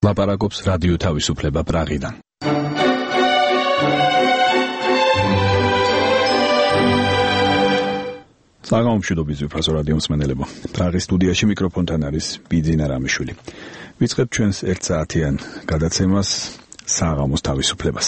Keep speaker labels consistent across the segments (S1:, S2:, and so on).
S1: ლაპარაკობს რადიო თავისუფლება პრაღიდან. საღამომშვიდობის ვიფრასო რადიო მსმენელებო. პრაღის სტუდიაში მიკროფონთან არის ბიძინა რამიშვილი. ვიწყებთ ჩვენს 1 საათიან გადაცემას საღამოს თავისუფლებას.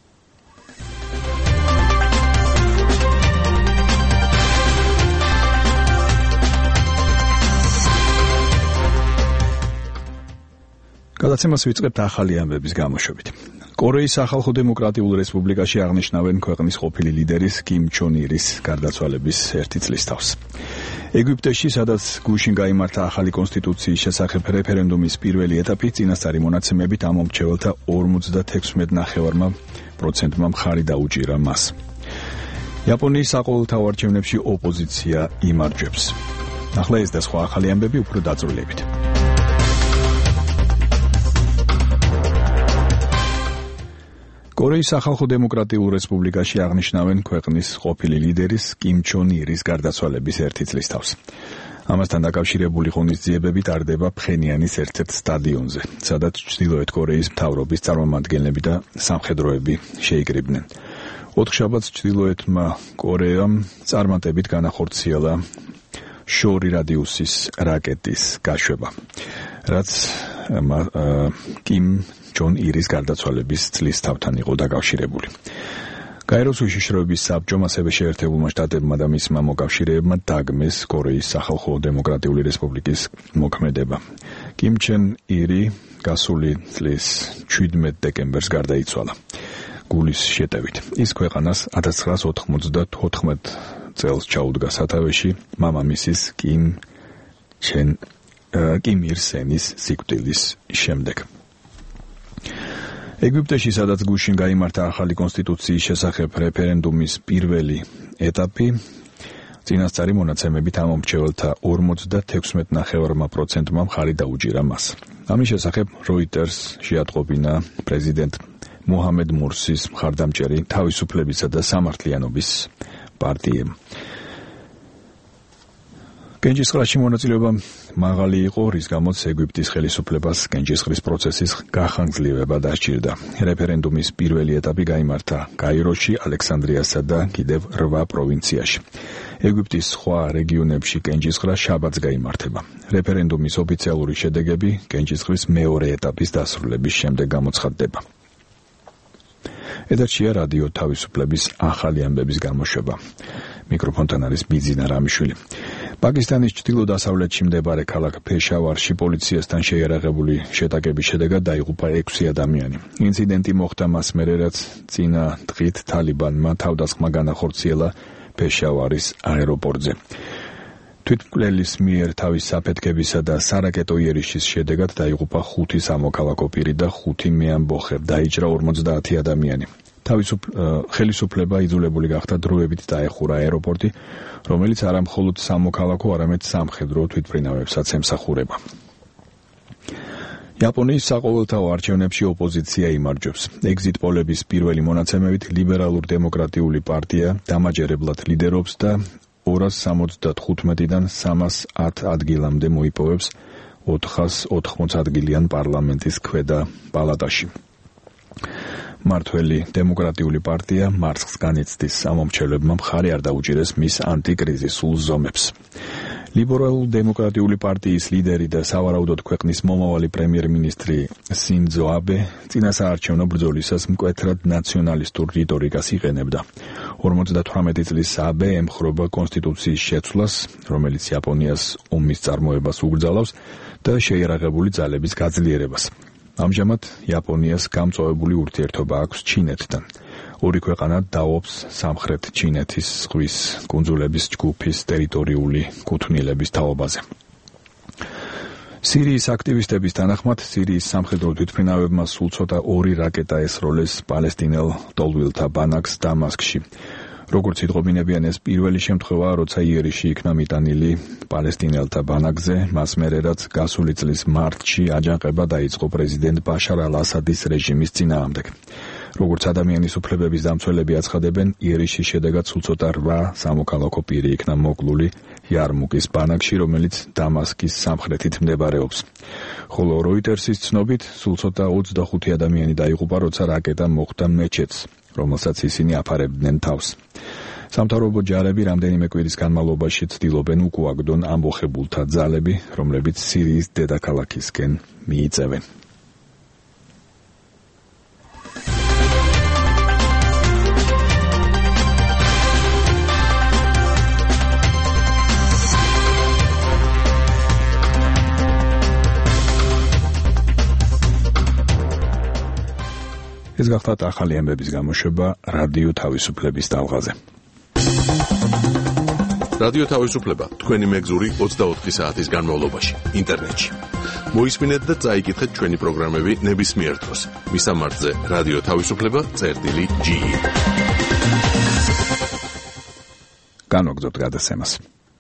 S1: გადაცემას ვიწყებთ ახალი ამბების გამოშვებით. კორეის სახალხო დემოკრატიულ რესპუბლიკაში აღნიშნავენ ქვეყნის ყოფილი ლიდერის კიმ ჩონ ირის გარდაცვალების 1 წლის თავს. ეგვიპტეში, სადაც გუშინ გაიმართა ახალი კონსტიტუციის შესახებ რეფერენდუმის პირველი ეტაპი, წინასწარი მონაცემებით ამომრჩეველთა 56.9%-მა მხარი დაუჭირა მას. იაპონიის საყოველთაო არჩევნებში ოპოზიცია იმარჯვებს. ახლა ეს და სხვა ახალი ამბები უფრო დაწვრილებით. კორეის სახალხო დემოკრატიულ რესპუბლიკაში აღნიშნავენ ქვეყნის ყოფილი ლიდერის კიმ ჩონ ირის გარდაცვალების 1 წლის თავს. ამასთან დაკავშირებული ღონისძიებები ტარდება ფხენიანის ერთ-ერთ სტადიონზე, სადაც ჩრდილოეთ კორეის მთავრობის წარმომადგენლები და სამხედროები შეიკრიბნენ. ოთხშაბათს ჩრდილოეთმა კორეამ წარმატებით განახორციელა შორი რადიუსის რაკეტის გაშვება, რაც კიმ ჩონ ირის გარდაცვალების წლის თავთან იყო დაკავშირებული. გაეროს უშიშროების საბჭომ ასევე შეერთებულმა შტატებმა და მისმა მოკავშირეებმა დაგმეს კორეის სახალხო დემოკრატიული რესპუბლიკის მოქმედება. კიმ ჩონ ირი გასული წლის 17 დეკემბერს გარდაიცვალა გულის შეტევით. ის ქვეყანას 1994 წელს ჩაუდგა სათავეში მამამისის კიმ ირ სენის სიკვდილის შემდეგ. ეგვიპტეში, სადაც გუშინ გაიმართა ახალი კონსტიტუციის შესახებ რეფერენდუმის პირველი ეტაპი, წინასწარი მონაცემებით ამომრჩეველთა 56.9%-მა მხარი დაუჭირა მას. ამის შესახებ Reuters შეატყობინა პრეზიდენტ მუჰამედ მურსის მხარდამჭერი თავისუფლებისა და სამართლიანობის პარტიამ. კენჭისყრაში მონაწილეობა მაღალი იყო, რის გამოც ეგვიპტის ხელისუფლებას კენჭისყრის პროცესის გახანგრძლივება დასჭირდა. რეფერენდუმის პირველი ეტაპი გაიმართა გაიროში, ალექსანდრიასა და კიდევ 8 პროვინციაში. ეგვიპტის სხვა რეგიონებში კენჭისყრა შაბათს გაიმართება. რეფერენდუმის ოფიციალური შედეგები კენჭისყრის მეორე ეტაპის დასრულების შემდეგ გამოცხადდება. ეთერშია რადიო თავისუფლების ახალი ამბების გამოშვება. მიკროფონთან არის ბიძინა რამიშვილი. პაკისტანის ჩრდილო-დასავლეთში მდებარე ქალაქ ფეშავარში პოლიციასთან შეიარაღებული შეტაკების შედეგად დაიღუპა 6 ადამიანი. ინციდენტი მოხდა მას მერე, რაც წინა დღით თალიბანმა თავდასხმა განახორციელა ფეშავარის აეროპორტზე. თვითმკვლელის მიერ თავის საფეთქებისა და სარაკეტო იერიშის შედეგად დაიღუპა 5 სამოქალაქო პირი და 5 მეამბოხე, დაიჭრა 50 ადამიანი. ხელისუფლება იძულებული გახდა დროებით დაეხურა აეროპორტი, რომელიც არა მხოლოდ სამოქალაქო, არამედ სამხედრო თვითმფრინავებსაც ემსახურება. იაპონიის საყოველთაო არჩევნებში ოპოზიცია იმარჯვებს. ეგზიტ პოლების პირველი მონაცემებით ლიბერალურ-დემოკრატიული პარტია დამაჯერებლად ლიდერობს და 275-დან 310 ადგილამდე მოიპოვებს 480 ადგილიან პარლამენტის ქვედა პალატაში. მართველი დემოკრატიული პარტია მარცხს განიცდის, ამომრჩეველებმა მხარი არ დაუჭირეს მის ანტიკრიზისულ ზომებს. ლიბერალურ-დემოკრატიული პარტიის ლიდერი და სავარაუდოდ ქვეყნის მომავალი პრემიერ-მინისტრი სინძო აბე წინასაარჩევნო ბრძოლისას მკვეთრად ნაციონალისტურ რიტორიკას იყენებდა. 58 წლის აბე ემხრობა კონსტიტუციის შეცვლას, რომელიც იაპონიას ომის წარმოებას უგრძალავს და შეიარაღებული ძალების გაძლიერებას. ამჟამად იაპონიას გამწვავებული ურთიერთობა აქვს ჩინეთთან. ორი ქვეყანა დაობს სამხრეთ ჩინეთის ზღვის კუნძულების ჯგუფის ტერიტორიული კუთვნილების თაობაზე. სირიის აქტივისტების თანახმად, სირიის სამხედრო თვითმფრინავებმა სულ ცოტა 2 რაკეტა ესროლეს პალესტინელ ლტოლვილთა ბანაკს დამასკში. როგორც იტყობინებიან, ეს პირველი შემთხვევაა, როცა იერიში იქნა მიტანილი პალესტინელთა ბანაკზე, მას მერე რაც გასული წლის მარტში აჯანყება დაიწყო პრეზიდენტ ბაშარ ალ-ასადის რეჟიმის წინააღმდეგ. როგორც ადამიანის უფლებების დამცველები აცხადებენ, იერიშის შედეგად სულ ცოტა 8 სამოქალაქო პირი იქნა მოკლული იარმუკის ბანაკში, რომელიც დამასკის სამხრეთით მდებარეობს. ხოლო როიტერსის ცნობით, სულ ცოტა 25 ადამიანი დაიღუპა, როცა რაკეტა მოხვდა მეჩეთს, რომელსაც ისინი აფარებდნენ თავს. სამთავრობო ჯარები რამდენიმე კვირის განმავლობაში ცდილობენ უკუაგდონ ამბოხებულთა ძალები, რომლებიც სირიის დედაქალაქისკენ მიიწევენ. ეს გახდათ ახალი ამბების გამოშვება რადიო თავისუფლების ტალღაზე.
S2: რადიო თავისუფლება თქვენი მეგზური 24 საათის განმავლობაში ინტერნეტში. მოისმინეთ და წაიკითხეთ ჩვენი პროგრამები ნებისმიერ დროს. მისამართზე რადიო თავისუფლება.ge.
S1: განვაგრძობთ გადაცემას.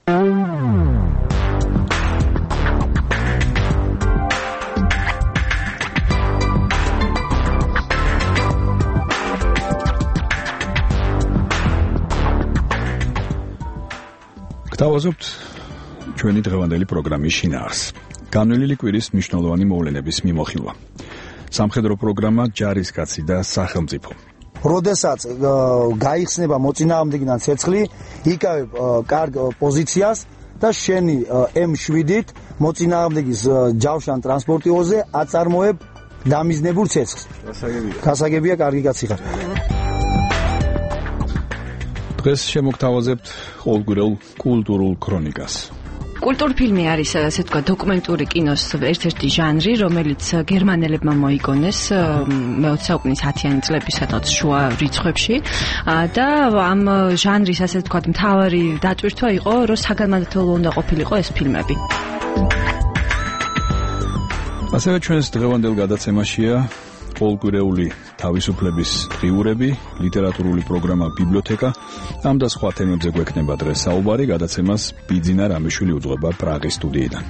S1: დავაზობთ ჩვენი დღევანდელი პროგრამის შინაარს. განვლილი კვირის მნიშვნელოვანი მოვლენების მიმოხილვა. სამხედრო პროგრამა ჯარისკაცი და სახელმწიფო.
S3: როდესაც გაიხსნება მოწინააღმდეგიდან ცეცხლი, იკავებ კარგ პოზიციას და შენი M7-ით მოწინააღმდეგის ჯავშან ტრანსპორტიორზე აწარმოებ დამიზნებულ ცეცხლს. გასაგებია, კარგი კაცი ხარ.
S1: დღეს შემოგთავაზებთ ყოველკვირეულ კულტურულ ქრონიკას.
S4: კულტურფილმი არის, ასე ვთქვათ, დოკუმენტური კინოს ერთ-ერთი ჟანრი, რომელიც გერმანელებმა მოიგონეს მე-20 საუკუნის 10-იანი წლების სადღაც შუა რიცხვებში და ამ ჟანრის, ასე ვთქვათ, მთავარი დატვირთვა იყო, რომ საგანმანათლებლო უნდა ყოფილიყო ეს ფილმები.
S1: ასევე ჩვენს დღევანდელ გადაცემაშია ყოველკვირეული თავისუფლების დღიურები, ლიტერატურული პროგრამა ბიბლიოთეკა, ამ და სხვა თემებზე გვექნება დღეს საუბარი. გადაცემას ბიძინა რამიშვილი უძღვება პრაღის სტუდიიდან.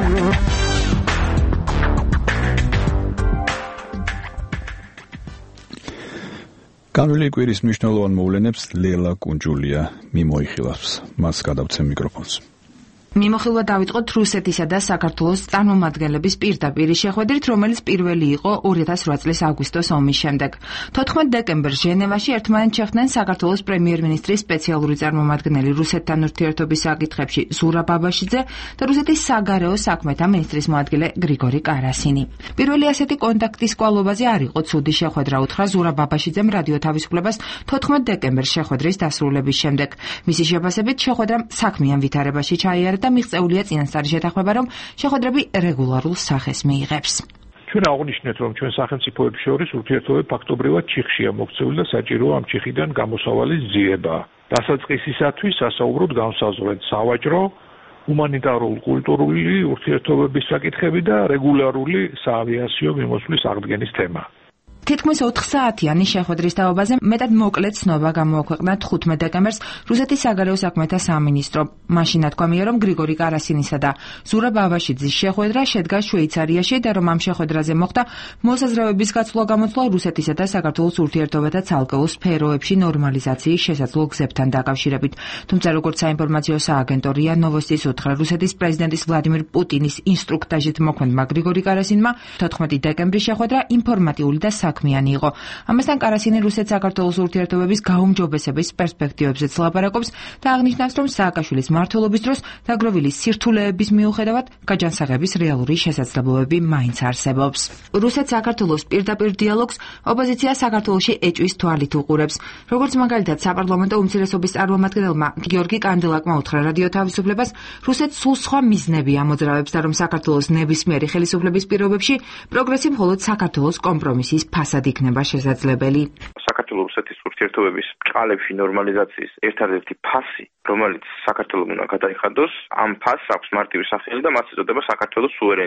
S1: განვლილი კვირის მნიშვნელოვან მოვლენებს ლელა კუნჯულია მიმოიხილავს. მას გადავცემ მიკროფონს.
S5: მიმოხილვა დავიწყოთ რუსეთისა და საქართველოს წარმომადგენლების პირდაპირი შეხვედრით, რომელიც პირველი იყო 2008 წლის აგვისტოს ომის შემდეგ. 14 დეკემბერს ჟენევაში ერთმანეთს შეხვდნენ საქართველოს პრემიერ-მინისტრის სპეციალური წარმომადგენელი რუსეთთან ურთიერთობის საკითხებში ზურაბ ბაბაშიძე და რუსეთის საგარეო საქმეთა მინისტრის მოადგილე გრიგორი კარასინი. პირველი ასეთი კონტაქტის კვალობაზე არ იყო ცუდი შეხვედრა, უთხრა ზურაბ ბაბაშიძემ რადიო თავისუფლებას 14 დეკემბერს შეხვედრის დასრულების შემდეგ. მისი შეფასებით შეხვედრამ საქმიან ვითარებაში ჩაიარა და მიღწეულია წინასწარი შეთანხმება, რომ შეხვედრები რეგულარულ სახეს მიიღებს.
S6: ჩვენ აღნიშნეთ, რომ ჩვენ სახელმწიფოების შორის ურთიერთობები ფაქტობრივად ჩიხშია მოქცეული და საჭიროა ამ ჩიხიდან გამოსავალი ძიება. დასაწყისისათვის სასაუბროდ განსაზღვრეთ სავაჭრო, ჰუმანიტარული, კულტურული ურთიერთობების საკითხები და რეგულარული საავიაციო მიმოსვლის აღდგენის თემა.
S5: თითქმის 4 საათიანი შეხვედრის თავობაზე მეტად მოკლე ცნობა გამოაქვეყნა 15 დეკემბერს რუსეთის საგარეო საქმეთა სამინისტრო. მაშინ თქვამია, რომ გრიგორი კარასინისა და ზურაბ ბაბაშიძის შეხვედრა შედგა შვეიცარიაში და რომ ამ შეხვედრაზე მოხდა მოსაზრებების გაცვლა-გამოცვლა რუსეთისა და საქართველოს ურთიერთობათა ცალკეულ სფეროებში ნორმალიზაციის შესაძლო გზებთან დაკავშირებით. თუმცა როგორც საინფორმაციო სააგენტო რია ნოვოსტის უთხრა, რუსეთის პრეზიდენტის ვლადიმირ პუტინის ინსტრუქტაჟით მოქმედმა გრიგორი კარასინმა 14 დეკემბრის შეხვედრა ინფორმატიული და საქმიანი იყო. ამასთან კარასინი რუსეთ-საქართველოს ურთიერთობების გაუმჯობესების პერსპექტივებზეც ლაპარაკობს და აღნიშნავს, რომ სააკაშვილის მმართველობის დროს დაგროვილი სირთულეების მიუხედავად გაჯანსაღების რეალური შესაძლებლობები მაინც არსებობს. რუსეთ-საქართველოს პირდაპირ დიალოგს ოპოზიცია საქართველოში ეჭვის თვალით უყურებს. როგორც მაგალითად საპარლამენტო უმცირესობის წარმომადგენელმა გიორგი კანდელაკმა უთხრა რადიო თავისუფლებას, რუსეთს სულ სხვა მიზნები ამოძრავებს და რომ საქართველოს ნებისმიერი ხელისუფლების პირობებში პროგრესი მხოლოდ საქართველოს კომპრომისის ფასად იქნება შესაძლებელი.
S7: საქართველოს-რუსეთის ურთიერთობების წყალებში ნორმალიზაციის ერთადერთი ფასი, რომელიც საქართველოს უნდა გადაიხადოს, ამ ფასს აქვს მარტივი სახელი და მას ეწოდება საქართველოს სუვერენიტეტი.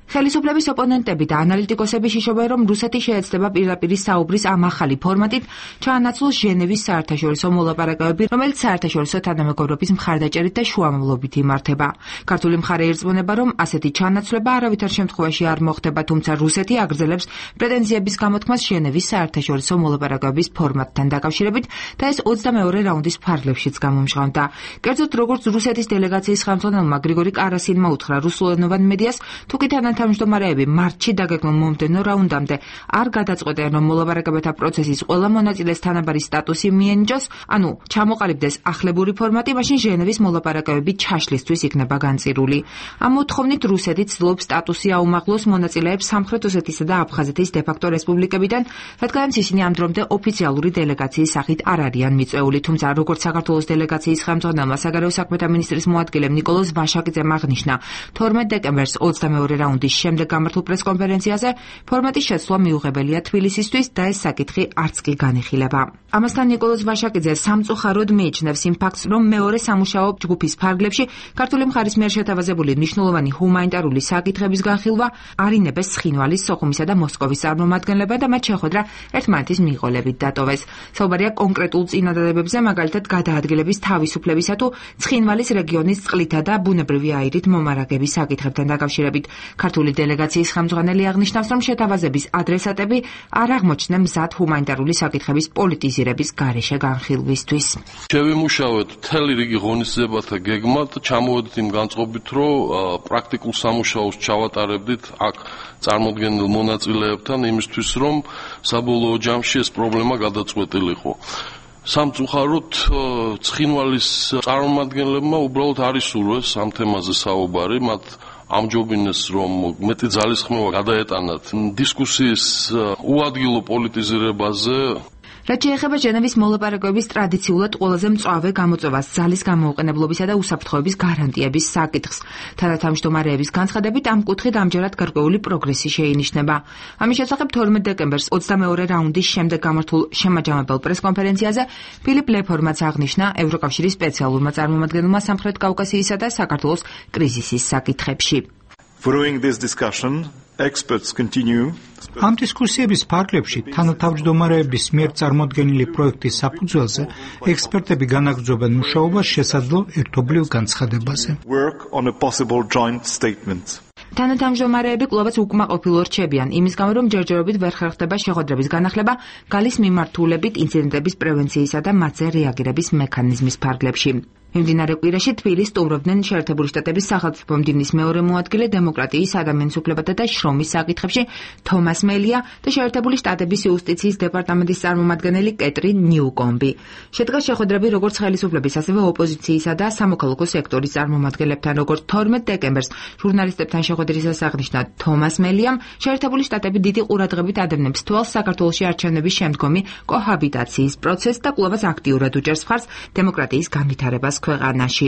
S5: ხელისუფლების ოპონენტები და ანალიტიკოსები შიშობენ, რომ რუსეთი შეეცდება პირდაპირ საუბრის ამ ახალი ფორმატით ჩაანაცვლოს ჟენევის საერთაშორისო მოლაპარაკებები, რომელიც საერთაშორისო თანამეგობრობის მხარდაჭერით და შუამავლობით იმართება. ქართული მხარე ირწმუნება, რომ ასეთი ჩანაცვლება არავითარ შემთხვევაში არ მოხდება, თუმცა რუსეთი აგრძელებს პრეტენზიების გამოთქმას ჟენევის საერთაშორისო მოლაპარაკებების ფორმატთან დაკავშირებით და ეს 22-მე რაუნდის ფარგლებშიც გამომჟღავნდა. კერძოდ, როგორც რუსეთის დელეგაციის ხელმძღვანელმა გრიგორი კარასინმა უთხრა რუსულენოვან მედიას, თუკი თანამშრომლები მარტში დაგეგმილ მომდევნო რაუნდამდე არ გადაწყვეტენ, რომ მოლაპარაკებათა პროცესის ყველა მონაწილეს თანაბარი სტატუსი მიენიჭოს, ანუ ჩამოყალიბდეს ახლებური ფორმატი, მაშინ ჟენევის მოლაპარაკებები ჩაშლისთვის იქნება განწირული. ამ მოთხოვნით რუსეთი ცდილობს სტატუსი აუმაღლოს მონაწილეებს სამხრეთ ოსეთისა და აფხაზეთის დე-ფაქტო რესპუბლიკებიდან, რადგანაც ისინი ამ დრომდე ოფიციალური დელეგაციის სახით არ არიან მიწვეული, თუმცა როგორც საქართველოს დელეგაციის ხელმძღვანელმა საგარეო საქმეთა მინისტრის მოადგილემ ნიკოლოზ ვაშაკიძემ აღნიშნა, 12 დეკემბერს 22-მე რაუნდის შემდეგ გამართულ პრესკონფერენციაზე ფორმატის შეცვლა მიუღებელია თბილისისთვის და ეს საკითხი არც კი განიხილება. ამასთან ნიკოლოზ ვაშაკიძე სამწუხაროდ მიიჩნევს იმ ფაქტს, რომ მეორე სამუშაო ჯგუფის ფარგლებში ქართული მხარის მიერ შეთავაზებული მნიშვნელოვანი ჰუმანიტარული საკითხების განხილვა არინებეს ცხინვალის, სოხუმისა და მოსკოვის წარმომადგენლებმა და მათ შეხვედრა ერთმანეთის მიღოლებით დატოვეს. საუბარია კონკრეტულ წინადადებებზე, მაგალითად გადაადგილების თავისუფლებისა თუ ცხინვალის რეგიონის წყლითა და ბუნებრივი აირით მომარაგების საკითხებთან დაკავშირებით. ქართული დელეგაციის ხელმძღვანელი აღნიშნავს, რომ შეთავაზების ადრესატები არ აღმოჩნდნენ მზად ჰუმანიტარული საკითხების პოლიტიზირების გარეშე განხილვისთვის.
S8: შევიმუშავეთ მთელი რიგი ღონისძიებათა გეგმად, ჩამოვედით იმ განწყობით, რომ პრაქტიკულ სამუშაოს ჩავატარებდით აქ წარმოდგენილ მონაწილეებთან იმისთვის, რომ საბოლოო ჯამში ეს პრობლემა გადაწყვეტილიყო. სამწუხაროდ ცხინვალის წარმომადგენლებმა უბრალოდ არ ისურვეს ამ თემაზე საუბარი, მათ ამჯობინეს, რომ მეტი ძალისხმევა გადაეტანათ დისკუსიის უადგილო პოლიტიზირებაზე.
S5: რაც შეეხება ჟენევის მოლაპარაკებების ტრადიციულად ყველაზე მწვავე გამოწვევას, ძალის გამოუყენებლობისა და უსაფრთხოების გარანტიების საკითხს. თანათავმჯდომარეების განცხადებით, ამ კუთხით ამჯერად გარკვეული პროგრესი შეინიშნება. ამის შესახებ 12 დეკემბერს 22-მე რაუნდის შემდეგ გამართულ შემაჯამებელ პრესკონფერენციაზე ფილიპ ლეფორმაც აღნიშნა ევროკავშირის სპეციალურმა წარმომადგენელმა სამხრეთ კავკასიისა და საქართველოს კრიზისის საკითხებში.
S9: Following this discussion, experts continue
S10: ამ დისკუსიების ფარგლებში თანათავმჯდომარეების მიერ წარმოდგენილი პროექტის საფუძველზე ექსპერტები განაგრძობენ მუშაობას შესაძლო ერთობლივ განცხადებაზე.
S9: Work on a possible joint statement.
S5: თანათავმჯდომარეები კვლავაც უკმაყოფილო რჩებიან იმის გამო, რომ ჯერჯერობით ვერ ხერხდება შეხვედრების განახლება გალის მიმართულებით ინციდენტების პრევენციისა და მათზე რეაგირების მექანიზმის ფარგლებში. მიმდინარე კვირაში თბილისს სტუმრობდნენ შეერთებული შტატების სახელმწიფო მდივნის მეორე მოადგილე დემოკრატიის, ადამიანის უფლებათა და შრომის საკითხებში თომას მელია და შეერთებული შტატების იუსტიციის დეპარტამენტის წარმომადგენელი კეტრინ ნიუკომბი. შედგა შეხვედრები როგორც ხელისუფლების, ასევე ოპოზიციისა და სამოქალაქო სექტორის წარმომადგენლებთან, როგორც 12 დეკემბერს ჟურნალისტებთან შეხვედრისას აღნიშნა თომას მელიამ, შეერთებული შტატები დიდი ყურადღებით ადევნებს თვალს საქართველოში არჩევნების შემდგომი კოჰაბიტაციის პროცესს და კვლავაც აქტიურად უჭერს მხარს დემოკრატიის განვითარებას ქვეყანაში.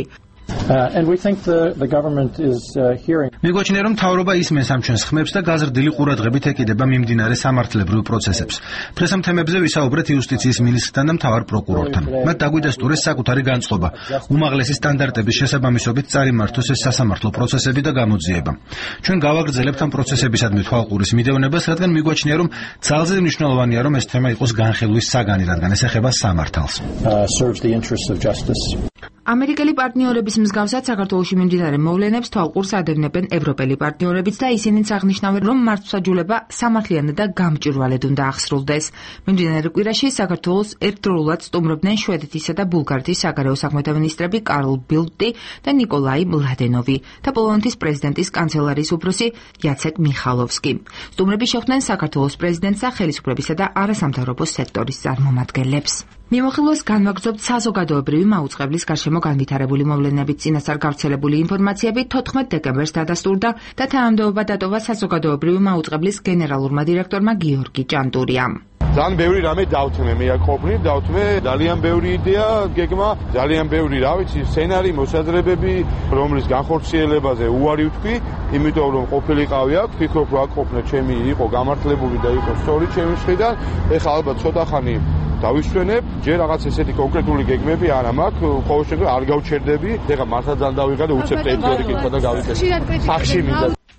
S10: მიგვაჩნია, რომ მთავრობა ისმენს ამ ჩვენს ხმებს და გაზრდილი ყურადღებით ეკიდება მიმდინარე სამართლებრივ პროცესებს. პრესამ თემებზე ვისაუბრეთ იუსტიციის მინისტრთან და მთავარ პროკურორთან. მათ დაგვიდესტურეს საკუთარი განწყობა, უმაღლესი სტანდარტების შესაბამისობით წარიმართოს ეს სასამართლო პროცესები და გამოძიება. ჩვენ გავაგრძელებთ ამ პროცესებისადმი თვალყურის მიდევნებას, რადგან მიგვაჩნია, რომ ძალზე მნიშვნელოვანია, რომ ეს თემა იყოს განხილვის საგანი, რადგან ეს ეხება სამართალს. ამერიკელი პარტნიორების მსგავსად საქართველოში მიმდინარე მოვლენებს თვალყურს ადევნებენ ევროპელი პარტნიორებიც და ისინიც აღნიშნავენ, რომ მართლმსაჯულება სამართლიანად და გამჭვირვალედ უნდა აღსრულდეს. მიმდინარე კვირაში საქართველოს ერთდროულად სტუმრობდნენ შვედეთისა და ბულგარეთის საგარეო საქმეთა მინისტრები კარლ ბილდტი და ნიკოლაი მლადენოვი და პოლონეთის პრეზიდენტის კანცელარიის უფროსი იაცეკ მიხალოვსკი. სტუმრები შეხვდნენ საქართველოს პრეზიდენტს და ხელისუფლებისა და არასამთავრობო სექტორის წარმომადგენლებს. მიმოხილვას განვაგრძობთ საზოგადოებრივი მაუწყებლის გარშემო განვითარებული მოვლენებით წინასწარ გავრცელებული ინფორმაციები 14 დეკემბერს დადასტურდა და თანამდებობა დატოვა საზოგადოებრივი მაუწყებლის გენერალურმა დირექტორმა გიორგი ჭანტურიამ.
S11: ძალიან ბევრი რამე დავთმე, მე აქ ყოფნით, დავთმე, ძალიან ბევრი იდეა, გეგმა, ძალიან ბევრი, რა ვიცი, სცენარი, მოსაზრებები, რომლის განხორციელებაზე უარი ვთქვი, იმიტომ რომ ყოფილიყავი აქ, ფიქრობ რომ აქ ყოფნა ჩემი იყო გამართლებული და იყო სწორი ჩემი მხრიდან, ეხლა ალბათ ცოტა ხანი დავისვენებ, ჯერ რაღაც ესეთი კონკრეტული გეგმები არ მაქვს, ყოველ შემთხვევაში არ გავჩერდები, ეხლა მართლა ძალიან დავიღალე, უცებ ერთი კითხვა და გავიკეთე. სახში მინდა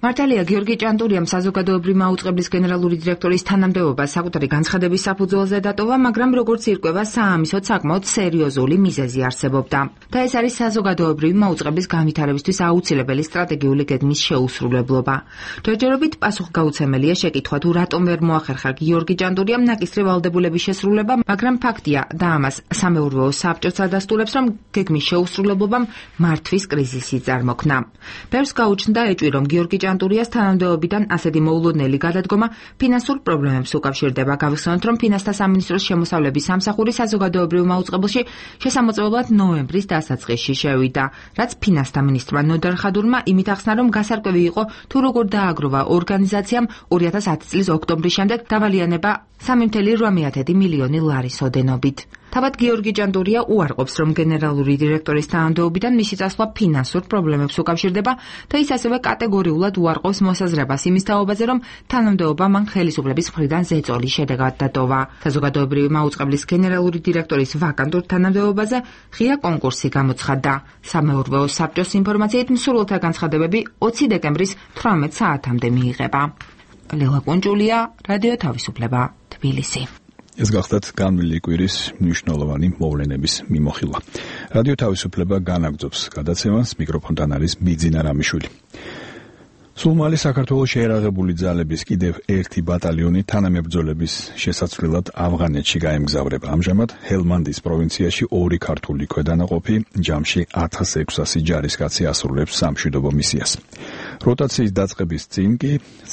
S5: მართალია გიორგი ჭანტურიამ საზოგადოებრივი მაუწყებლის გენერალური დირექტორის თანამდებობა საკუთარი განცხადების საფუძველზე დატოვა, მაგრამ როგორც ირკვევა, საამისოდ საკმაოდ სერიოზული მიზეზი არსებობდა. და ეს არის საზოგადოებრივი მაუწყებლის განვითარებისთვის აუცილებელი სტრატეგიული გეგმის შეუსრულებლობა. ჯერჯერობით პასუხგაუცემელია შეკითხვა, თუ რატომ ვერ მოახერხა გიორგი ჭანტურიამ ნაკისრი ვალდებულების შესრულება, მაგრამ ფაქტია და ამას სამეურვეო საბჭოც ადასტურებს, რომ გეგმის შეუსრულებლობამ მართვის კრიზისი წარმოქმნა. ბევრს გაუჩნდა ეჭვი, რომ გიორგი ჭანტურიას თანამდებობიდან ასეთი მოულოდნელი გადადგომა ფინანსურ პრობლემებს უკავშირდება. გავიხსენოთ, რომ ფინანსთა სამინისტროს შემოსავლების სამსახური საზოგადოებრივ მაუწყებელში შესამოწმებლად ნოემბრის დასაწყისში შევიდა, რაც ფინანსთა მინისტრმა ნოდარ ხადურმა იმით ახსნა, რომ გასარკვევი იყო, თუ როგორ დააგროვა ორგანიზაციამ 2010 წლის ოქტომბრის შემდეგ დავალიანება 3,8 მილიონი ლარის ოდენობით. თავად გიორგი ჭანტურია უარყოფს, რომ გენერალური დირექტორის თანამდებობიდან მისი წასვლა ფინანსურ პრობლემებს უკავშირდება და ის ასევე კატეგორიულად უარყოფს მოსაზრებას იმის თაობაზე, რომ თანამდებობა მან ხელისუფლების მხრიდან ზეწოლის შედეგად დატოვა. საზოგადოებრივი მაუწყებლის გენერალური დირექტორის ვაკანტურ თანამდებობაზე ღია კონკურსი გამოცხადდა. სამეურვეო საბჭოს ინფორმაციით მსურველთა განცხადებები 20 დეკემბრის 18 საათამდე მიიღება. ლელა კონჭულია, რადიო თავისუფლება, თბილისი.
S1: ეს გახლდათ განვლილი კვირის მნიშვნელოვანი მოვლენების მიმოხილვა. რადიო თავისუფლება განაგრძობს გადაცემას, მიკროფონთან არის ბიძინა რამიშვილი. სულ მალე საქართველოს შეერაღებული ძალების კიდევ ერთი ბატალიონი თანამებრძოლების შესაცვლელად ავღანეთში გაემგზავრება. ამჟამად ჰელმანდის პროვინციაში 2 ქართული ქვედანაყოფი ჯამში 1600 ჯარისკაცი ასრულებს სამშვიდობო მისიას. როტაციის დაწყების წინ კი